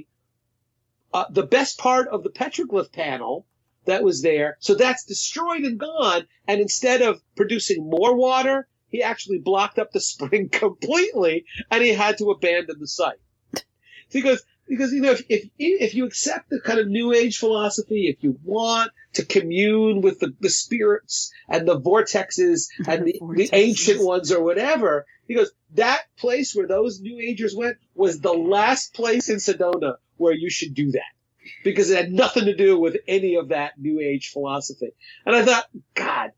uh, the best part of the petroglyph panel that was there. So that's destroyed and gone. And instead of producing more water, he actually blocked up the spring completely, and he had to abandon the site. Because, because you know, if, if if you accept the kind of New Age philosophy, if you want to commune with the, the spirits and the vortexes and the, the ancient ones or whatever, he goes, that place where those New Agers went was the last place in Sedona where you should do that. Because it had nothing to do with any of that New Age philosophy. And I thought, God,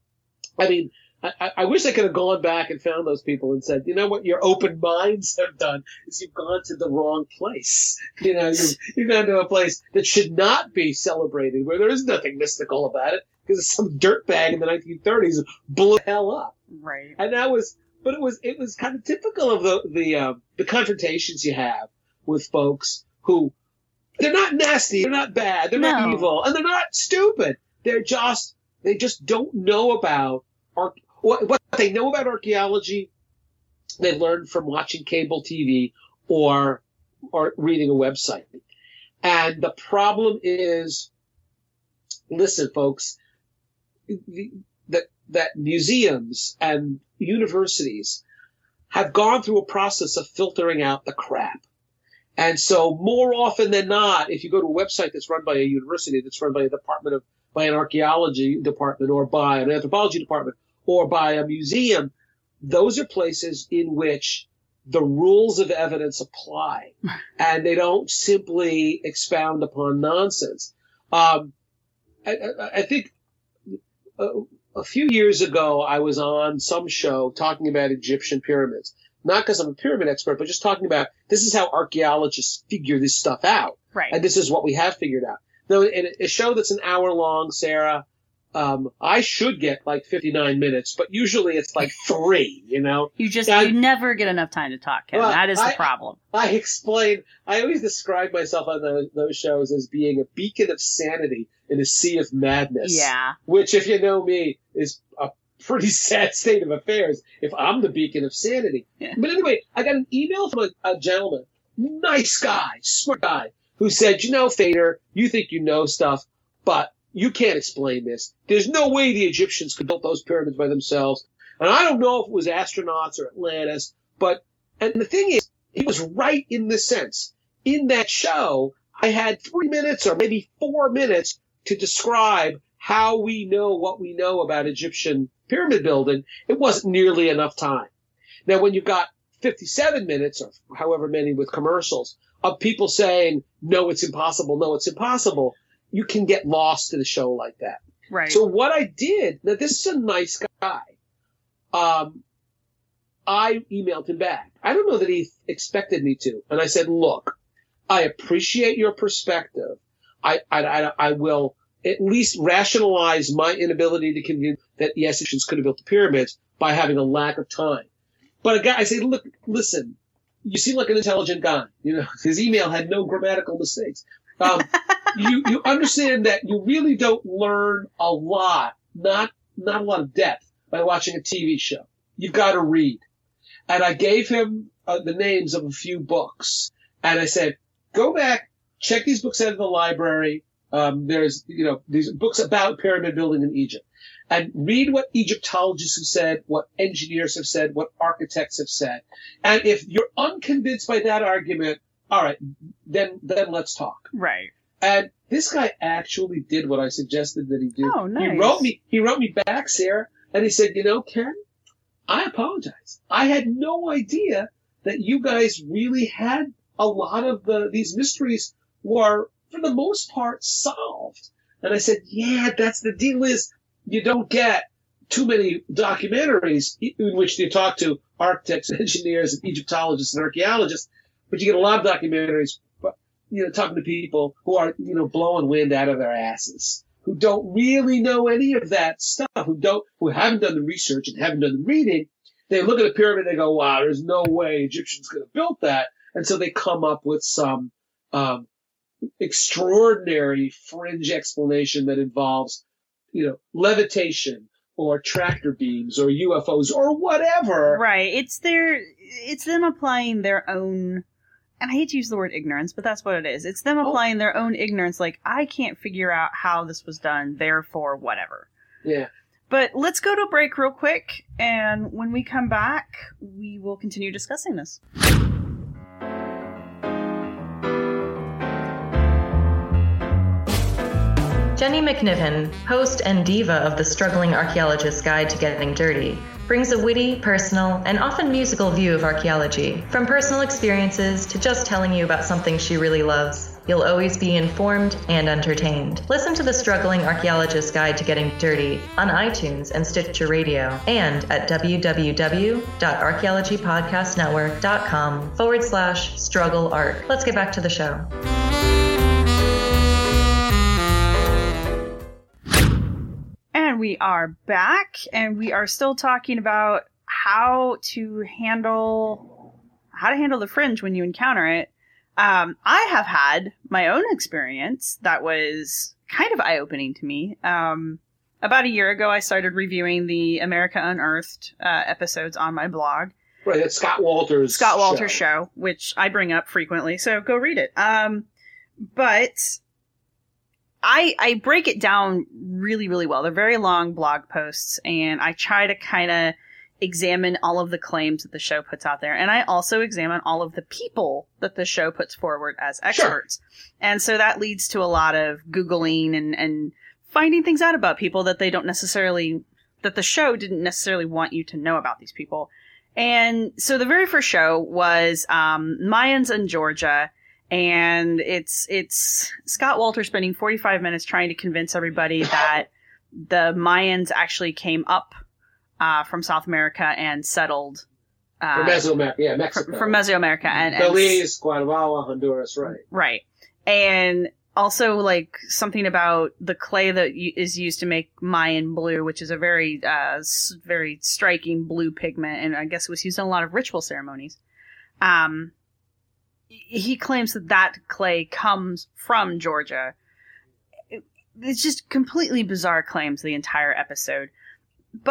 I mean, I, I wish I could have gone back and found those people and said, you know what your open minds have done is you've gone to the wrong place. You know, you've, you've gone to a place that should not be celebrated, where there is nothing mystical about it, because some dirtbag in the nineteen thirties blew the hell up. Right. And that was, but it was, it was kind of typical of the, the, uh, the confrontations you have with folks who, they're not nasty, they're not bad, they're not No. evil, and they're not stupid. They're just, they just don't know about art. What, what they know about archaeology, they've learned from watching cable T V or or reading a website. And the problem is, listen, folks, the, that that museums and universities have gone through a process of filtering out the crap. And so more often than not, if you go to a website that's run by a university, that's run by a department of, by an archaeology department or by an anthropology department, or by a museum, those are places in which the rules of evidence apply, and they don't simply expound upon nonsense. Um, I, I, I think a, a few years ago, I was on some show talking about Egyptian pyramids. Not because I'm a pyramid expert, but just talking about this is how archaeologists figure this stuff out. Right. And this is what we have figured out. Now, in a show that's an hour long, Sarah, Um, I should get like fifty-nine minutes, but usually it's like three, you know? You just, I, you never get enough time to talk, Kevin. Well, that is the I, problem. I explain, I always describe myself on those, those shows as being a beacon of sanity in a sea of madness. Yeah. Which, if you know me, is a pretty sad state of affairs if I'm the beacon of sanity. Yeah. But anyway, I got an email from a, a gentleman, nice guy, smart guy, who said, you know, Fader, you think you know stuff, but you can't explain this. There's no way the Egyptians could build those pyramids by themselves. And I don't know if it was astronauts or Atlantis, but, and the thing is, he was right in this sense. In that show, I had three minutes or maybe four minutes to describe how we know what we know about Egyptian pyramid building. It wasn't nearly enough time. Now, when you've got fifty-seven minutes or however many with commercials of people saying, no, it's impossible, no, it's impossible, you can get lost in a show like that. Right. So what I did, now this is a nice guy. Um, I emailed him back. I don't know that he expected me to. And I said, look, I appreciate your perspective. I, I, I, I will at least rationalize my inability to convince that yes, Egyptians could have built the pyramids by having a lack of time. But a guy, I say, look, listen, you seem like an intelligent guy. You know, his email had no grammatical mistakes. Um, you, you understand that you really don't learn a lot, not, not a lot of depth by watching a T V show. You've got to read. And I gave him uh, the names of a few books. And I said, go back, check these books out of the library. Um, there's, you know, these books about pyramid building in Egypt. And read what Egyptologists have said, what engineers have said, what architects have said. And if you're unconvinced by that argument, all right, then then let's talk. Right. And this guy actually did what I suggested that he do. Oh, nice. He wrote me, he wrote me back, Sarah, and he said, you know, Ken, I apologize. I had no idea that you guys really had a lot of the, these mysteries were, for the most part, solved. And I said, yeah, that's the deal is you don't get too many documentaries in which you talk to architects, engineers, and Egyptologists and archaeologists, but you get a lot of documentaries, you know, talking to people who are, you know, blowing wind out of their asses, who don't really know any of that stuff, who don't, who haven't done the research and haven't done the reading. They look at a pyramid and they go, wow, there's no way Egyptians could have built that. And so they come up with some, um, extraordinary fringe explanation that involves, you know, levitation or tractor beams or U F Os or whatever. Right. It's their, it's them applying their own, and I hate to use the word ignorance, but that's what it is. It's them applying oh. their own ignorance. Like, I can't figure out how this was done, therefore whatever. Yeah. But let's go to a break real quick, and when we come back, we will continue discussing this. Jenny McNiven, host and diva of the Struggling Archaeologist's Guide to Getting Dirty, brings a witty, personal, and often musical view of archaeology. From personal experiences to just telling you about something she really loves, you'll always be informed and entertained. Listen to the Struggling Archaeologist's Guide to Getting Dirty on iTunes and Stitcher Radio, and at www.archaeologypodcastnetwork.com forward slash struggle arc. Let's get back to the show. And we are back, and we are still talking about how to handle how to handle the fringe when you encounter it. Um, I have had my own experience that was kind of eye-opening to me. Um, about a year ago, I started reviewing the America Unearthed uh, episodes on my blog. Right, that's Scott Walters' Scott Walters' show. show, which I bring up frequently, so go read it. Um, but I I break it down really, really well. They're very long blog posts, and I try to kind of examine all of the claims that the show puts out there. And I also examine all of the people that the show puts forward as experts. Sure. And so that leads to a lot of Googling and, and finding things out about people that they don't necessarily, that the show didn't necessarily want you to know about these people. And so the very first show was um, Mayans in Georgia. And it's it's Scott Walters spending forty-five minutes trying to convince everybody that the Mayans actually came up uh, from South America and settled uh, from Mesoamerica, yeah, Mexico, from Mesoamerica and, and Belize, Guatemala, Honduras, right, right, and also like something about the clay that is used to make Mayan blue, which is a very uh, very striking blue pigment, and I guess it was used in a lot of ritual ceremonies. Um. He claims that that clay comes from Georgia. It's just completely bizarre claims the entire episode. But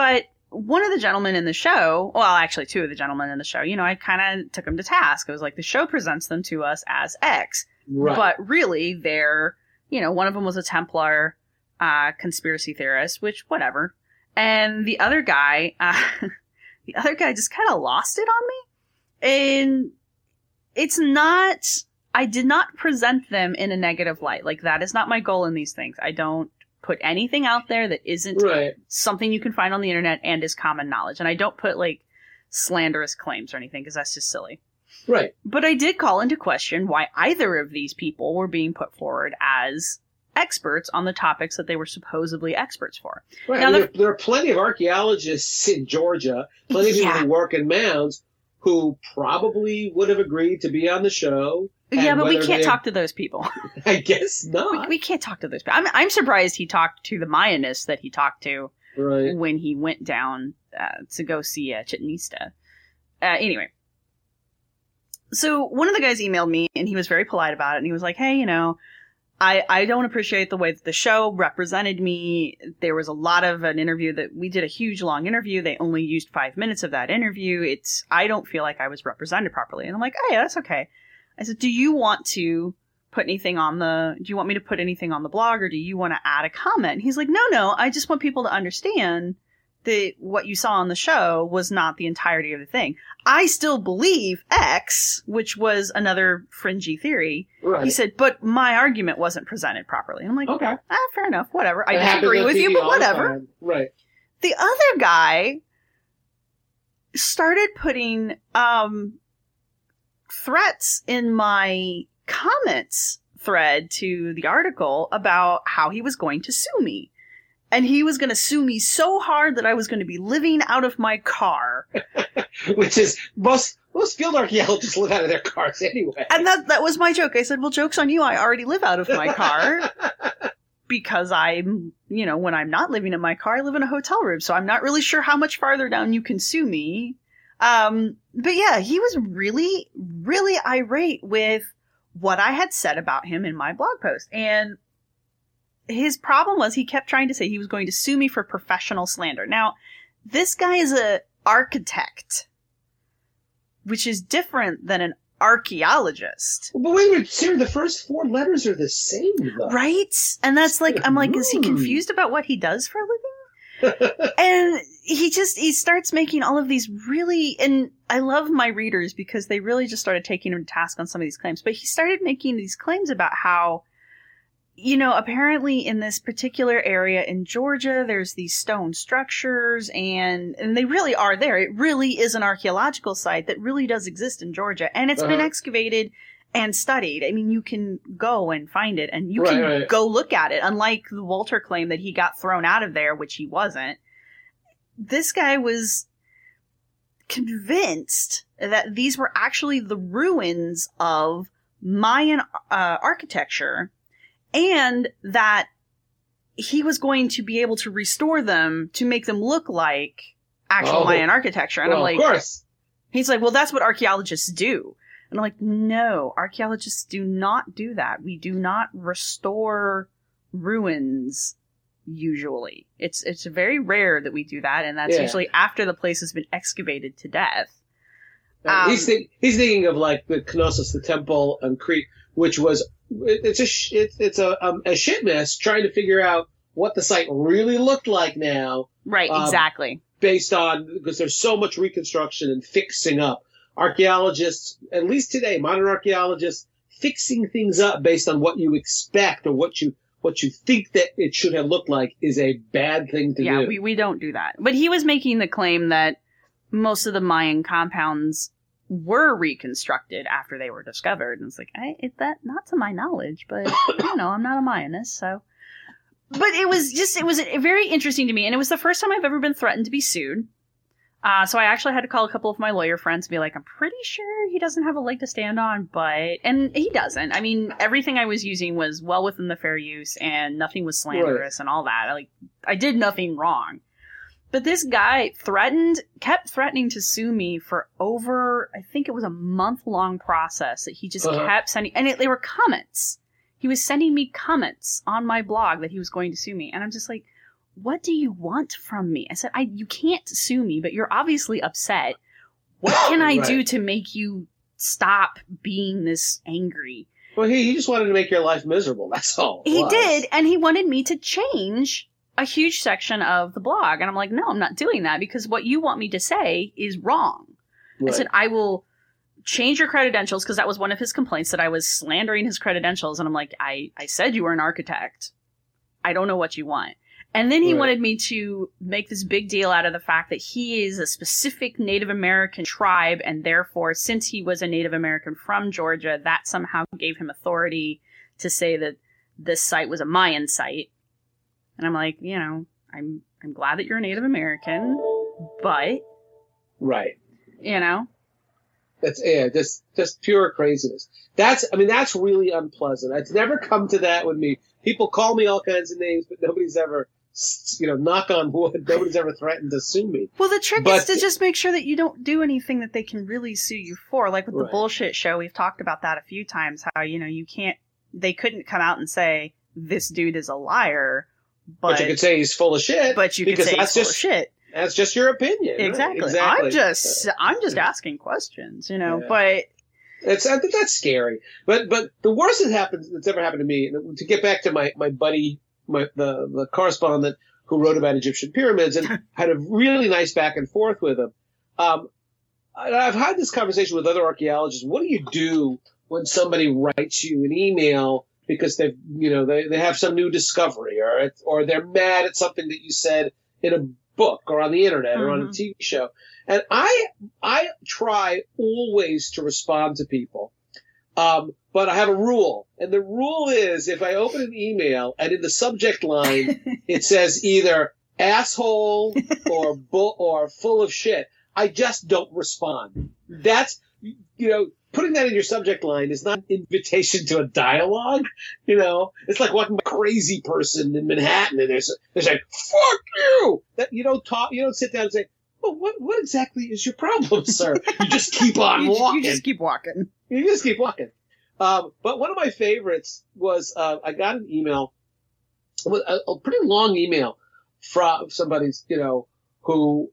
one of the gentlemen in the show, well, actually two of the gentlemen in the show, you know, I kind of took them to task. I was like, the show presents them to us as X, Right. but really they're, you know, one of them was a Templar uh, conspiracy theorist, which, whatever. And the other guy, uh, the other guy just kind of lost it on me. And it's not, I did not present them in a negative light. Like, that is not my goal in these things. I don't put anything out there that isn't Right. something you can find on the internet and is common knowledge. And I don't put, like, slanderous claims or anything, because that's just silly. Right. But I did call into question why either of these people were being put forward as experts on the topics that they were supposedly experts for. Right. Now, I mean, the- there, there are plenty of archaeologists in Georgia, plenty of people Yeah. who work in mounds who probably would have agreed to be on the show. and Yeah, but we whether can't they- talk to those people. I guess we, not. we can't talk to those people. I'm, I'm surprised he talked to the Mayanists that he talked to Right. when he went down uh, to go see uh, Chichen Itza. Uh, anyway. So one of the guys emailed me, and he was very polite about it, and he was like, hey, you know, I, I don't appreciate the way that the show represented me. There was a lot of an interview that we did a huge long interview. They only used five minutes of that interview. It's, I don't feel like I was represented properly. And I'm like, oh yeah, that's okay. I said, do you want to put anything on the, do you want me to put anything on the blog, or do you want to add a comment? And he's like, no, no, I just want people to understand that what you saw on the show was not the entirety of the thing. I still believe X, which was another fringy theory. Right. He said, but my argument wasn't presented properly. And I'm like, Okay. ah, fair enough, whatever. I That happens disagree on with T V you, but all the whatever. time. Right. The other guy started putting um, threats in my comments thread to the article about how he was going to sue me. And he was going to sue me so hard that I was going to be living out of my car. Which is, most most field archaeologists live out of their cars anyway. And that that was my joke. I said, well, joke's on you. I already live out of my car. Because I'm, you know, when I'm not living in my car, I live in a hotel room. So I'm not really sure how much farther down you can sue me. Um, but yeah, he was really, really irate with what I had said about him in my blog post. And his problem was he kept trying to say he was going to sue me for professional slander. Now, this guy is an architect, which is different than an archaeologist. But wait a minute, Sarah, the first four letters are the same, though. Right? And that's like, I'm like, is he Ooh. confused about what he does for a living? And he just, he starts making all of these really, and I love my readers because they really just started taking him to task on some of these claims. But he started making these claims about how, you know, apparently in this particular area in Georgia, there's these stone structures, and and they really are there. It really is an archaeological site that really does exist in Georgia, and it's been Uh-huh. excavated and studied. I mean, you can go and find it, and you Right, can right. go look at it, unlike the Walter claim that he got thrown out of there, which he wasn't. This guy was convinced that these were actually the ruins of Mayan uh, architecture, and that he was going to be able to restore them to make them look like actual Oh. Mayan architecture. And Well, I'm like, of course. he's like, well, that's what archaeologists do. And I'm like, no, archaeologists do not do that. We do not restore ruins usually. It's it's very rare that we do that, and that's Yeah. usually after the place has been excavated to death. Uh, Um, he's, think, he's thinking of like the Knossos, the temple on Crete, which was it, it's a sh- it's it's a um, a shit mess trying to figure out what the site really looked like now, Right, Um, exactly. based on because there's so much reconstruction and fixing up. Archaeologists, at least today, modern archaeologists, fixing things up based on what you expect or what you what you think that it should have looked like is a bad thing to Yeah, do. we, we don't do that. But he was making the claim that most of the Mayan compounds were reconstructed after they were discovered. And it's like, I, it, that, not to my knowledge, but, you know, I'm not a Mayanist, so. But it was just, it was very interesting to me. And it was the first time I've ever been threatened to be sued. Uh, so I actually had to call a couple of my lawyer friends and be like, I'm pretty sure he doesn't have a leg to stand on, but, and he doesn't. I mean, everything I was using was well within the fair use and nothing was slanderous and all that. Like, I did nothing wrong. But this guy threatened, kept threatening to sue me for over, I think it was a month long process that he just Uh-huh. kept sending, and it, they were comments. He was sending me comments on my blog that he was going to sue me. And I'm just like, what do you want from me? I said, I you can't sue me, but you're obviously upset. What can I Right. do to make you stop being this angry? Well, he, he just wanted to make your life miserable. That's all. it He was. did, and he wanted me to change a huge section of the blog. And I'm like, no, I'm not doing that because what you want me to say is wrong. Right. I said, I will change your credentials because that was one of his complaints, that I was slandering his credentials. And I'm like, I, I said you were an architect. I don't know what you want. And then he Right. wanted me to make this big deal out of the fact that he is a specific Native American tribe, and therefore, since he was a Native American from Georgia, that somehow gave him authority to say that this site was a Mayan site. And I'm like, you know, I'm I'm glad that you're a Native American, but, Right. you know. That's yeah, just just pure craziness. That's I mean that's really unpleasant. It's never come to that with me. People call me all kinds of names, but nobody's ever, you know, knock on wood, nobody's ever threatened to sue me. Well, the trick But- is to just make sure that you don't do anything that they can really sue you for. Like with the Right. bullshit show, we've talked about that a few times, how, you know, you can't, they couldn't come out and say, this dude is a liar, but, But, you could say he's full of shit. but you could because say he's that's full just of shit. that's just your opinion. right? Exactly. Exactly. I'm just, I'm just asking questions, you know, Yeah. but It's I think that's scary. But but the worst that happens that's ever happened to me, and to get back to my my buddy, my the the correspondent who wrote about Egyptian pyramids and had a really nice back and forth with him. Um, I, I've had this conversation with other archaeologists. What do you do when somebody writes you an email because they've you know they, they have some new discovery, or it, or they're mad at something that you said in a book or on the internet or on a Mhm. T V show? And I I try always to respond to people. Um, but I have a rule. And the rule is if I open an email and in the subject line it says either asshole or bull or full of shit, I just don't respond. That's, you know, putting that in your subject line is not an invitation to a dialogue. You know, it's like walking by a crazy person in Manhattan and they're, they're saying, fuck you! That you don't talk, you don't sit down and say, well, what, what exactly is your problem, sir? You just keep on you, walking. you just keep walking. You just keep walking. Um, but one of my favorites was uh, I got an email, a, a pretty long email from somebody, you know, who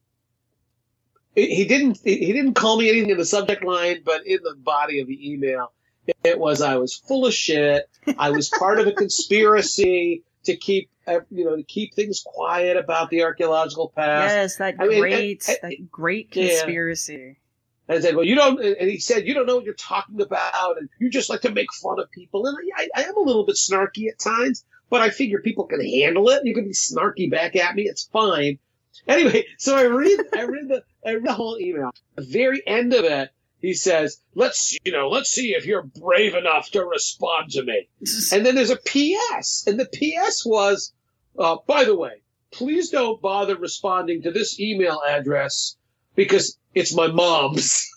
he he didn't he didn't call me anything in the subject line, but in the body of the email, it was I was full of shit. I was part of a conspiracy to keep uh, you know to keep things quiet about the archaeological past. Yes, that I mean, great, and- and- that great Yeah. conspiracy. And I said, well, you don't, and he said, you don't know what you're talking about, and you just like to make fun of people. And I, I am a little bit snarky at times, but I figure people can handle it. You can be snarky back at me. It's fine. Anyway, so I read, I read the, I read the whole email. At the very end of it, he says, let's, you know, let's see if you're brave enough to respond to me. And then there's a P S, and the P S was, uh, by the way, please don't bother responding to this email address because it's my mom's.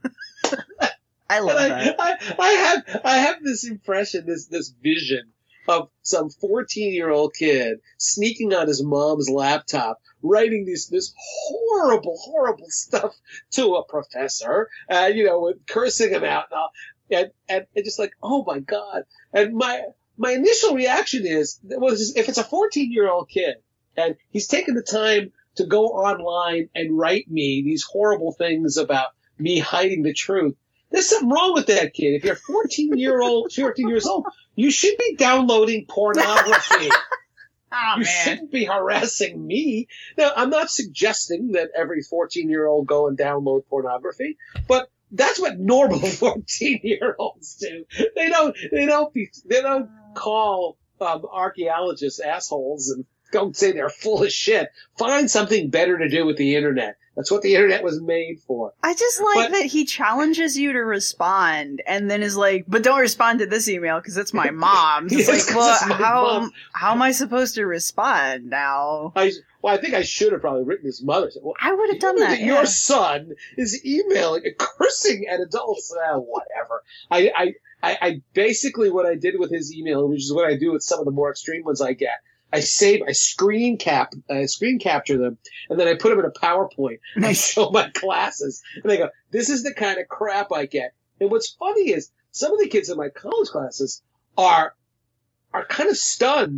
I love And I, that. I, I have I have this impression, this this vision of some fourteen year old kid sneaking on his mom's laptop, writing this this horrible, horrible stuff to a professor, uh, you know, with cursing him out and all, and, and and just like, oh my god! And my my initial reaction is, well, if it's a fourteen year old kid and he's taken the time to go online and write me these horrible things about me hiding the truth, there's something wrong with that kid. If you're fourteen year old, fourteen years old, you should be downloading pornography. Oh, You man. shouldn't be harassing me. Now, I'm not suggesting that every fourteen year old go and download pornography, but that's what normal fourteen year olds do. They don't, they don't, be, they don't call um, archaeologists assholes and don't say they're full of shit. Find something better to do with the internet. That's what the internet was made for. I just like But- that he challenges you to respond and then is like, but don't respond to this email because it's my mom's. It's Yes, like, 'cause well, it's my how, mom's. how am I supposed to respond now? I, well, I think I should have probably written his mother. Said, well, I would have you done know that. Your Yeah. son is emailing, cursing at adults. Uh, whatever. I, I, I, I basically what I did with his email, which is what I do with some of the more extreme ones I get. I save, I screen cap, I screen capture them, and then I put them in a PowerPoint. And I show my classes, and I go, "This is the kind of crap I get." And what's funny is some of the kids in my college classes are are kind of stunned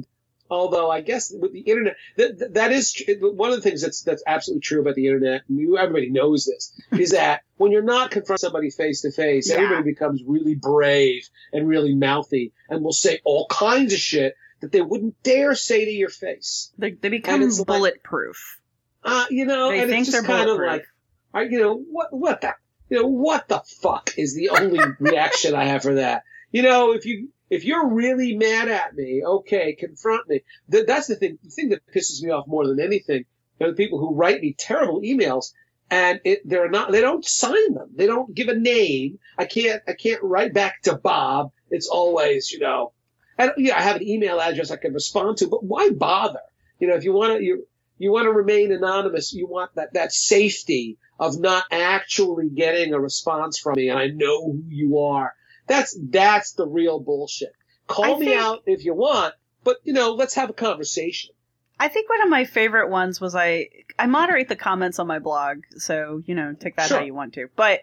Although I guess with the internet, that, that is tr- one of the things that's that's absolutely true about the internet. And you, everybody knows this is that when you're not confronting somebody face to face, Yeah. everybody becomes really brave and really mouthy and will say all kinds of shit that they wouldn't dare say to your face. They, they become And it's like- bulletproof. Uh, you know, They and think it's just they're kind of bulletproof. like, I, you know, what what the you know what the fuck is the only reaction I have for that. You know, if you. If you're really mad at me, okay, confront me. Th- that's the thing. The thing that pisses me off more than anything are the people who write me terrible emails, and it, they're not. They don't sign them. They don't give a name. I can't. I can't write back to Bob. It's always, you know, and yeah, I have an email address I can respond to, but why bother? You know, if you want to, you you want to remain anonymous. You want that that safety of not actually getting a response from me, and I know who you are. That's that's the real bullshit. Call I me think- out if you want, but you know, let's have a conversation. I think one of my favorite ones was I I moderate the comments on my blog, so you know, take that Sure. how you want to. But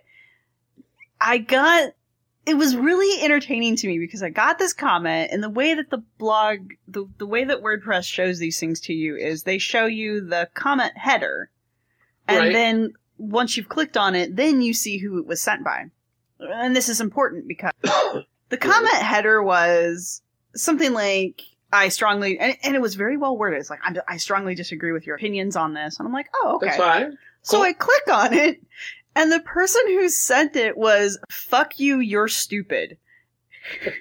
I got it was really entertaining to me because I got this comment, and the way that the blog the the way that WordPress shows these things to you is they show you the comment header, and Right. then once you've clicked on it, then you see who it was sent by. And this is important because the comment header was something like, I strongly, and, and it was very well worded. It's like, I'm, I strongly disagree with your opinions on this. And I'm like, oh, okay. That's fine. So Cool. I click on it, and the person who sent it was, fuck you, you're stupid. And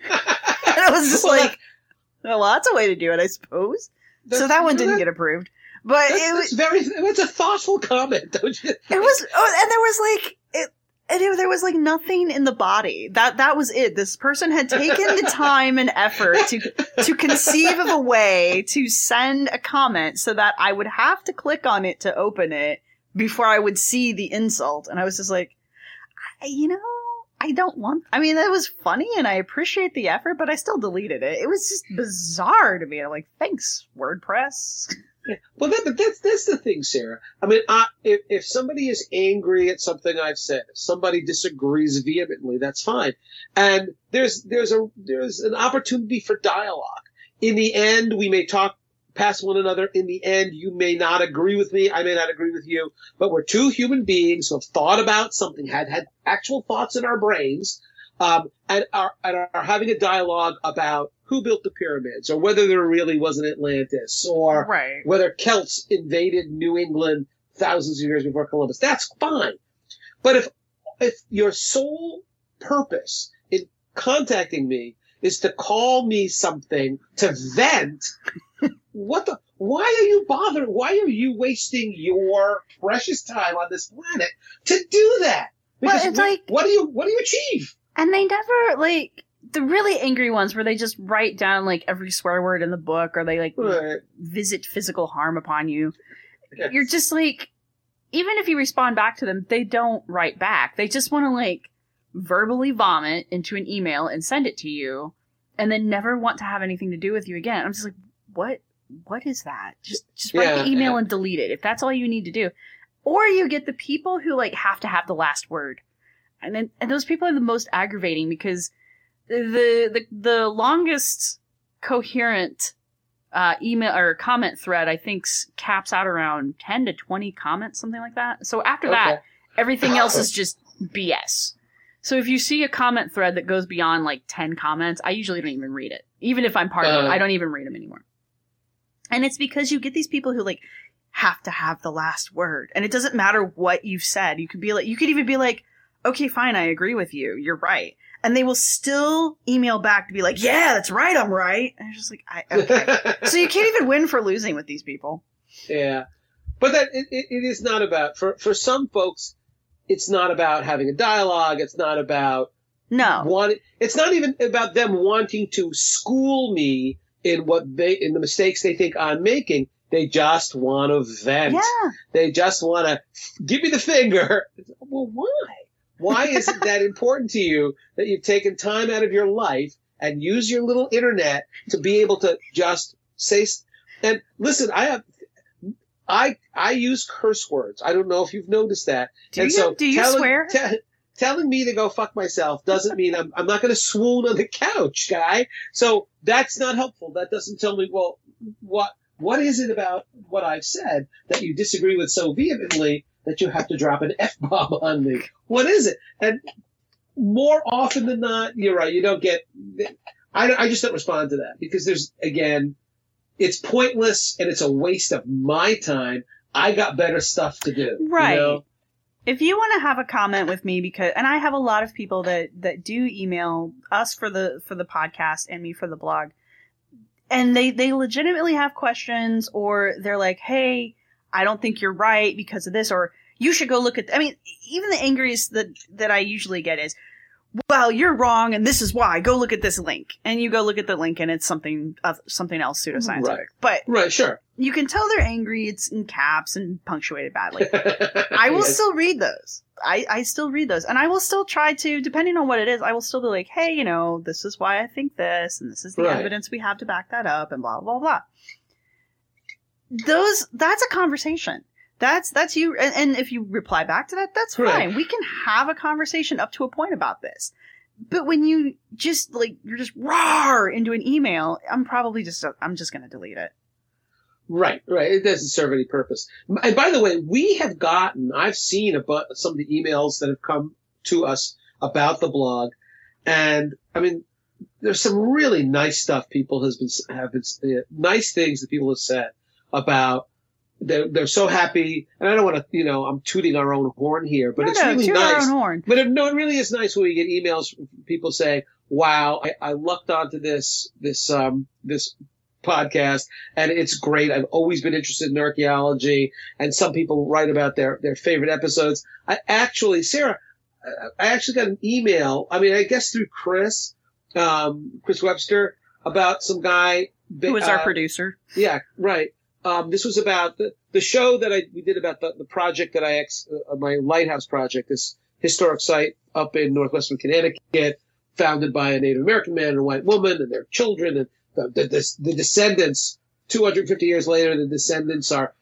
I was just Well, like, oh, well, that's a way to do it, I suppose. So That's- that one didn't that- get approved. But That's, it was, that's very. That's a thoughtful comment, don't you? it was, oh, and there was like, it, and it, there was like nothing in the body. That, that was it. This person had taken the time and effort to, to conceive of a way to send a comment so that I would have to click on it to open it before I would see the insult. And I was just like, I, you know, I don't want, I mean, that was funny and I appreciate the effort, but I still deleted it. It was just bizarre to me. I'm like, thanks, WordPress. Well, that, but that's that's the thing, Sarah. I mean, I, if if somebody is angry at something I've said, if somebody disagrees vehemently, that's fine. And there's there's a there's an opportunity for dialogue. In the end, we may talk past one another. In the end, you may not agree with me. I may not agree with you. But we're two human beings who have thought about something, had had actual thoughts in our brains, um, and are and are having a dialogue about who built the pyramids, or whether there really was an Atlantis, or Right. whether Celts invaded New England thousands of years before Columbus. That's fine. But if if your sole purpose in contacting me is to call me something, to vent, what the? Why are you bothering? Why are you wasting your precious time on this planet to do that? Well, Because it's what, like- what do you what do you achieve? And they never, like, the really angry ones where they just write down, like, every swear word in the book, or they, like, Right. visit physical harm upon you. Yes. You're just, like, even if you respond back to them, they don't write back. They just want to, like, verbally vomit into an email and send it to you, and then never want to have anything to do with you again. I'm just like, what? What is that? Just, just write Yeah, the email yeah. and delete it, if that's all you need to do. Or you get the people who, like, have to have the last word. And then, and those people are the most aggravating because the, the, the longest coherent, uh, email or comment thread, I think s- caps out around ten to twenty comments, something like that. So after Okay. that, everything else is just B S. So if you see a comment thread that goes beyond like ten comments, I usually don't even read it. Even if I'm part of it, Uh. I don't even read them anymore. And it's because you get these people who like have to have the last word. And it doesn't matter what you've said. You could be like, you could even be like, okay, fine, I agree with you. You're right. And they will still email back to be like, yeah, that's right, I'm right. And I'm just like, I, okay. So you can't even win for losing with these people. Yeah, but that it, it, it is not about for for some folks. It's not about having a dialogue. It's not about No. want. It's not even about them wanting to school me in what they in the mistakes they think I'm making. They just want to vent. Yeah. They just want to give me the finger. Well, why? Why is it that important to you that you've taken time out of your life and use your little internet to be able to just say? And listen, I have. I I use curse words. I don't know if you've noticed that. Do and you? so Do you telling, swear? te- telling me to go fuck myself doesn't mean I'm I'm not going to swoon on the couch, guy. So that's not helpful. That doesn't tell me. Well, what what is it about what I've said that you disagree with so vehemently that you have to drop an F-bomb on me? What is it? And more often than not, you're right. You don't get. I, I just don't respond to that because there's again, it's pointless and it's a waste of my time. I got better stuff to do. Right. You know? If you want to have a comment with me, because, and I have a lot of people that, that do email us for the, for the podcast and me for the blog, and they, they legitimately have questions, or they're like, hey, I don't think you're right because of this, or you should go look at, I mean, even the angriest that, that I usually get is, well, you're wrong, and this is why. Go look at this link. And you go look at the link, and it's something uh, something else pseudoscientific. Right. But right, sure. You can tell they're angry. It's in caps and punctuated badly. I will Yes. still read those. I, I still read those. And I will still try to, depending on what it is, I will still be like, hey, you know, this is why I think this, and this is the Right. evidence we have to back that up, and blah, blah, blah. Those, that's a conversation. That's, that's you. And, and if you reply back to that, that's Right. fine. We can have a conversation up to a point about this. But when you just, like, you're just roar into an email, I'm probably just, I'm just going to delete it. Right, right. It doesn't serve any purpose. And by the way, we have gotten, I've seen about some of the emails that have come to us about the blog. And I mean, there's some really nice stuff people has been, have been, uh, nice things that people have said about, they're, they're so happy. And I don't want to, you know, I'm tooting our own horn here, but No, it's no, really toot nice. our own horn. But it, no, it really is nice when we get emails from people saying, wow, I, I lucked onto this, this, um, this podcast and it's great. I've always been interested in archaeology, and some people write about their, their favorite episodes. I actually, Sarah, I actually got an email. I mean, I guess through Chris, um, Chris Webster, about some guy. Who was uh, our producer. Yeah, right. Um, this was about the, the show that I, we did about the, the project that I, ex, uh, my lighthouse project, this historic site up in northwestern Connecticut, founded by a Native American man and a white woman and their children, and the, the, the, the descendants, two hundred fifty years later, the descendants are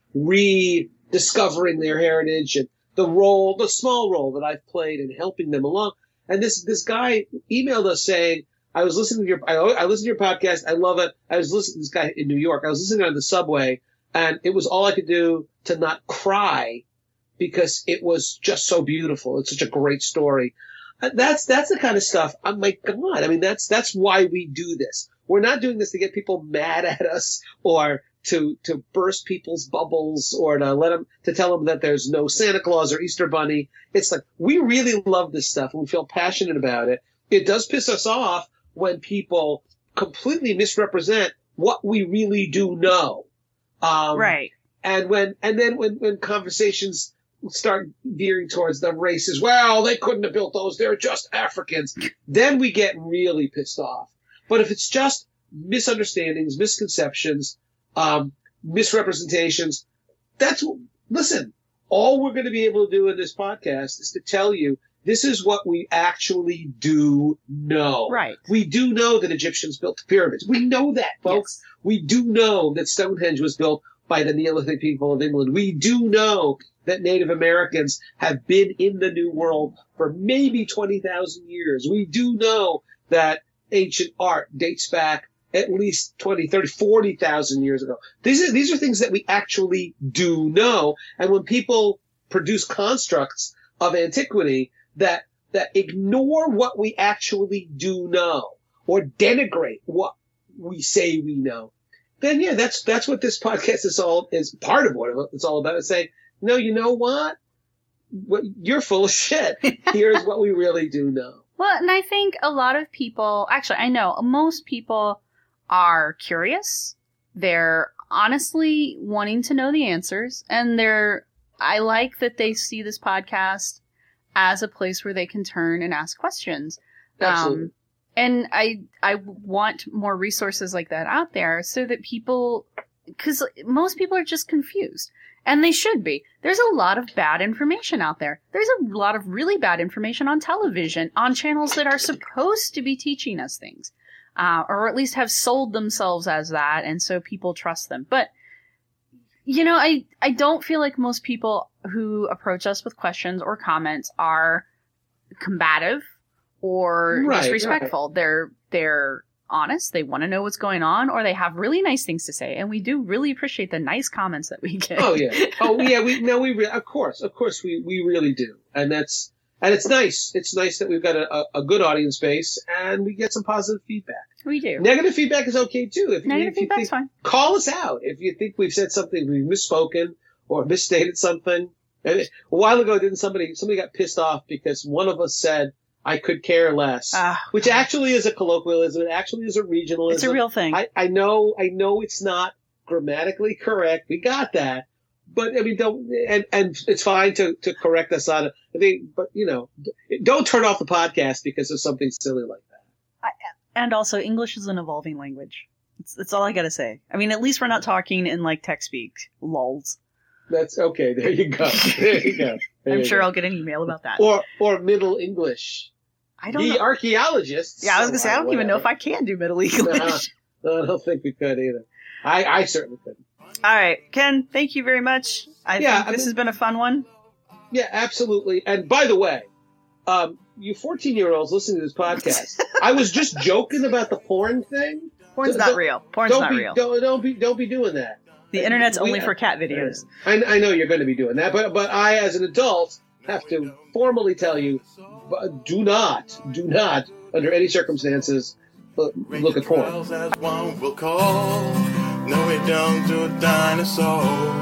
rediscovering their heritage and the role, the small role that I've played in helping them along. And this, this guy emailed us saying, I was listening to your, I, I listened to your podcast. I love it. I was listening to this guy in New York. I was listening on the subway, and it was all I could do to not cry because it was just so beautiful. It's such a great story. That's, that's the kind of stuff. I'm like, God, I mean, that's, that's why we do this. We're not doing this to get people mad at us or to, to burst people's bubbles or to let them, to tell them that there's no Santa Claus or Easter Bunny. It's like, we really love this stuff and we feel passionate about it. It does piss us off when people completely misrepresent what we really do know. Um, Right. And when, and then when, when conversations start veering towards the races, well, they couldn't have built those, they're just Africans, then we get really pissed off. But if it's just misunderstandings, misconceptions, um, misrepresentations, that's, listen, all we're going to be able to do in this podcast is to tell you this is what we actually do know. Right. We do know that Egyptians built the pyramids. We know that, folks. Yes. We do know that Stonehenge was built by the Neolithic people of England. We do know that Native Americans have been in the New World for maybe twenty thousand years. We do know that ancient art dates back at least twenty, thirty, forty thousand years ago. These are, these are things that we actually do know. And when people produce constructs of antiquity that, that ignore what we actually do know or denigrate what we say we know, then yeah, that's, that's what this podcast is all, is part of what it's all about, is saying, no, you know what? What, you're full of shit. Here's what we really do know. Well, and I think a lot of people, actually, I know most people are curious. They're honestly wanting to know the answers. And they're, I like that they see this podcast as a place where they can turn and ask questions. Absolutely. Um, and I, I want more resources like that out there so that people, because most people are just confused. And they should be. There's a lot of bad information out there. There's a lot of really bad information on television, on channels that are supposed to be teaching us things, uh, or at least have sold themselves as that, and so people trust them. But, you know, I, I don't feel like most people who approach us with questions or comments are combative or Right, disrespectful. right. They're, they're honest, they want to know what's going on, or they have really nice things to say. And we do really appreciate the nice comments that we get. Oh, yeah. Oh, yeah. We no, we re- of course, of course, we, we really do. And that's, and it's nice. It's nice that we've got a, a, a good audience base and we get some positive feedback. We do. Negative feedback is okay too. If, Negative if you feedback's think, fine. Call us out. If you think we've said something, we've misspoken or misstated something. And a while ago, didn't somebody, somebody got pissed off because one of us said, I could care less, uh, which actually is a colloquialism. It actually is a regionalism. It's a real thing. I, I know, I know it's not grammatically correct. We got that. But I mean, don't, and, and it's fine to, to correct us on it. I think, but you know, don't turn off the podcast because of something silly like that. I, and also, English is an evolving language. It's, that's all I gotta say. I mean, at least we're not talking in like tech speak. Lols. That's okay. There you go. There you go. There I'm you sure go. I'll get an email about that. Or, or Middle English. I don't the know. archaeologists. Yeah, I was gonna say, I don't whatever. even know if I can do Middle English. No, I don't think we could either. I, I certainly couldn't. All right, Ken, thank you very much. I Yeah, think I this mean- has been a fun one. Yeah, absolutely. And by the way, um, you fourteen-year-olds listening to this podcast, I was just joking about the porn thing. Porn's So not don't- real. Porn's don't not be, real. Don't, don't be don't be doing that. The internet's We- only for cat videos. I, I know you're going to be doing that, but but I, as an adult, have to formally tell you, b- do not, do not, under any circumstances, look, look at porn. Trials as one will call. No, we don't do dinosaurs.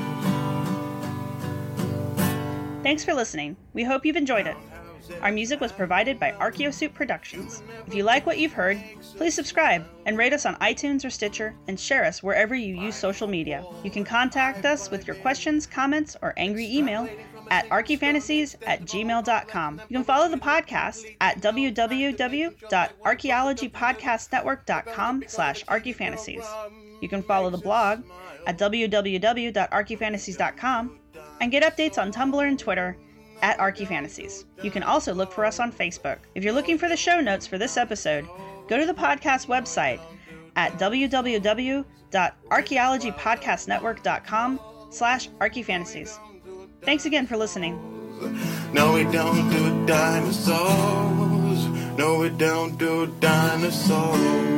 Thanks for listening. We hope you've enjoyed it. Our music was provided by Archaeosuit Productions. If you like what you've heard, please subscribe and rate us on iTunes or Stitcher and share us wherever you use social media. You can contact us with your questions, comments, or angry email at archyfantasies at gmail dot com. You can follow the podcast at www.archaeologypodcastnetwork.com slash archyfantasies. You can follow the blog at w w w dot archyfantasies dot com and get updates on Tumblr and Twitter at archyfantasies. You can also look for us on Facebook. If you're looking for the show notes for this episode, go to the podcast website at w w w dot archaeologypodcastnetwork.com slash archyfantasies. Thanks again for listening. No, we don't do dinosaurs. No, we don't do dinosaurs.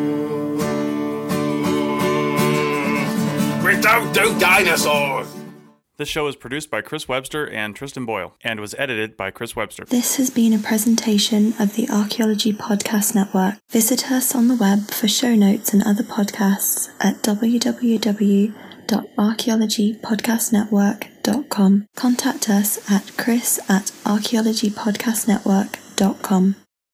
We don't do dinosaurs. This show is produced by Chris Webster and Tristan Boyle, and was edited by Chris Webster. This has been a presentation of the Archaeology Podcast Network. Visit us on the web for show notes and other podcasts at w w w dot archaeology podcast network dot com. Contact us at chris at archaeology podcast network dot com.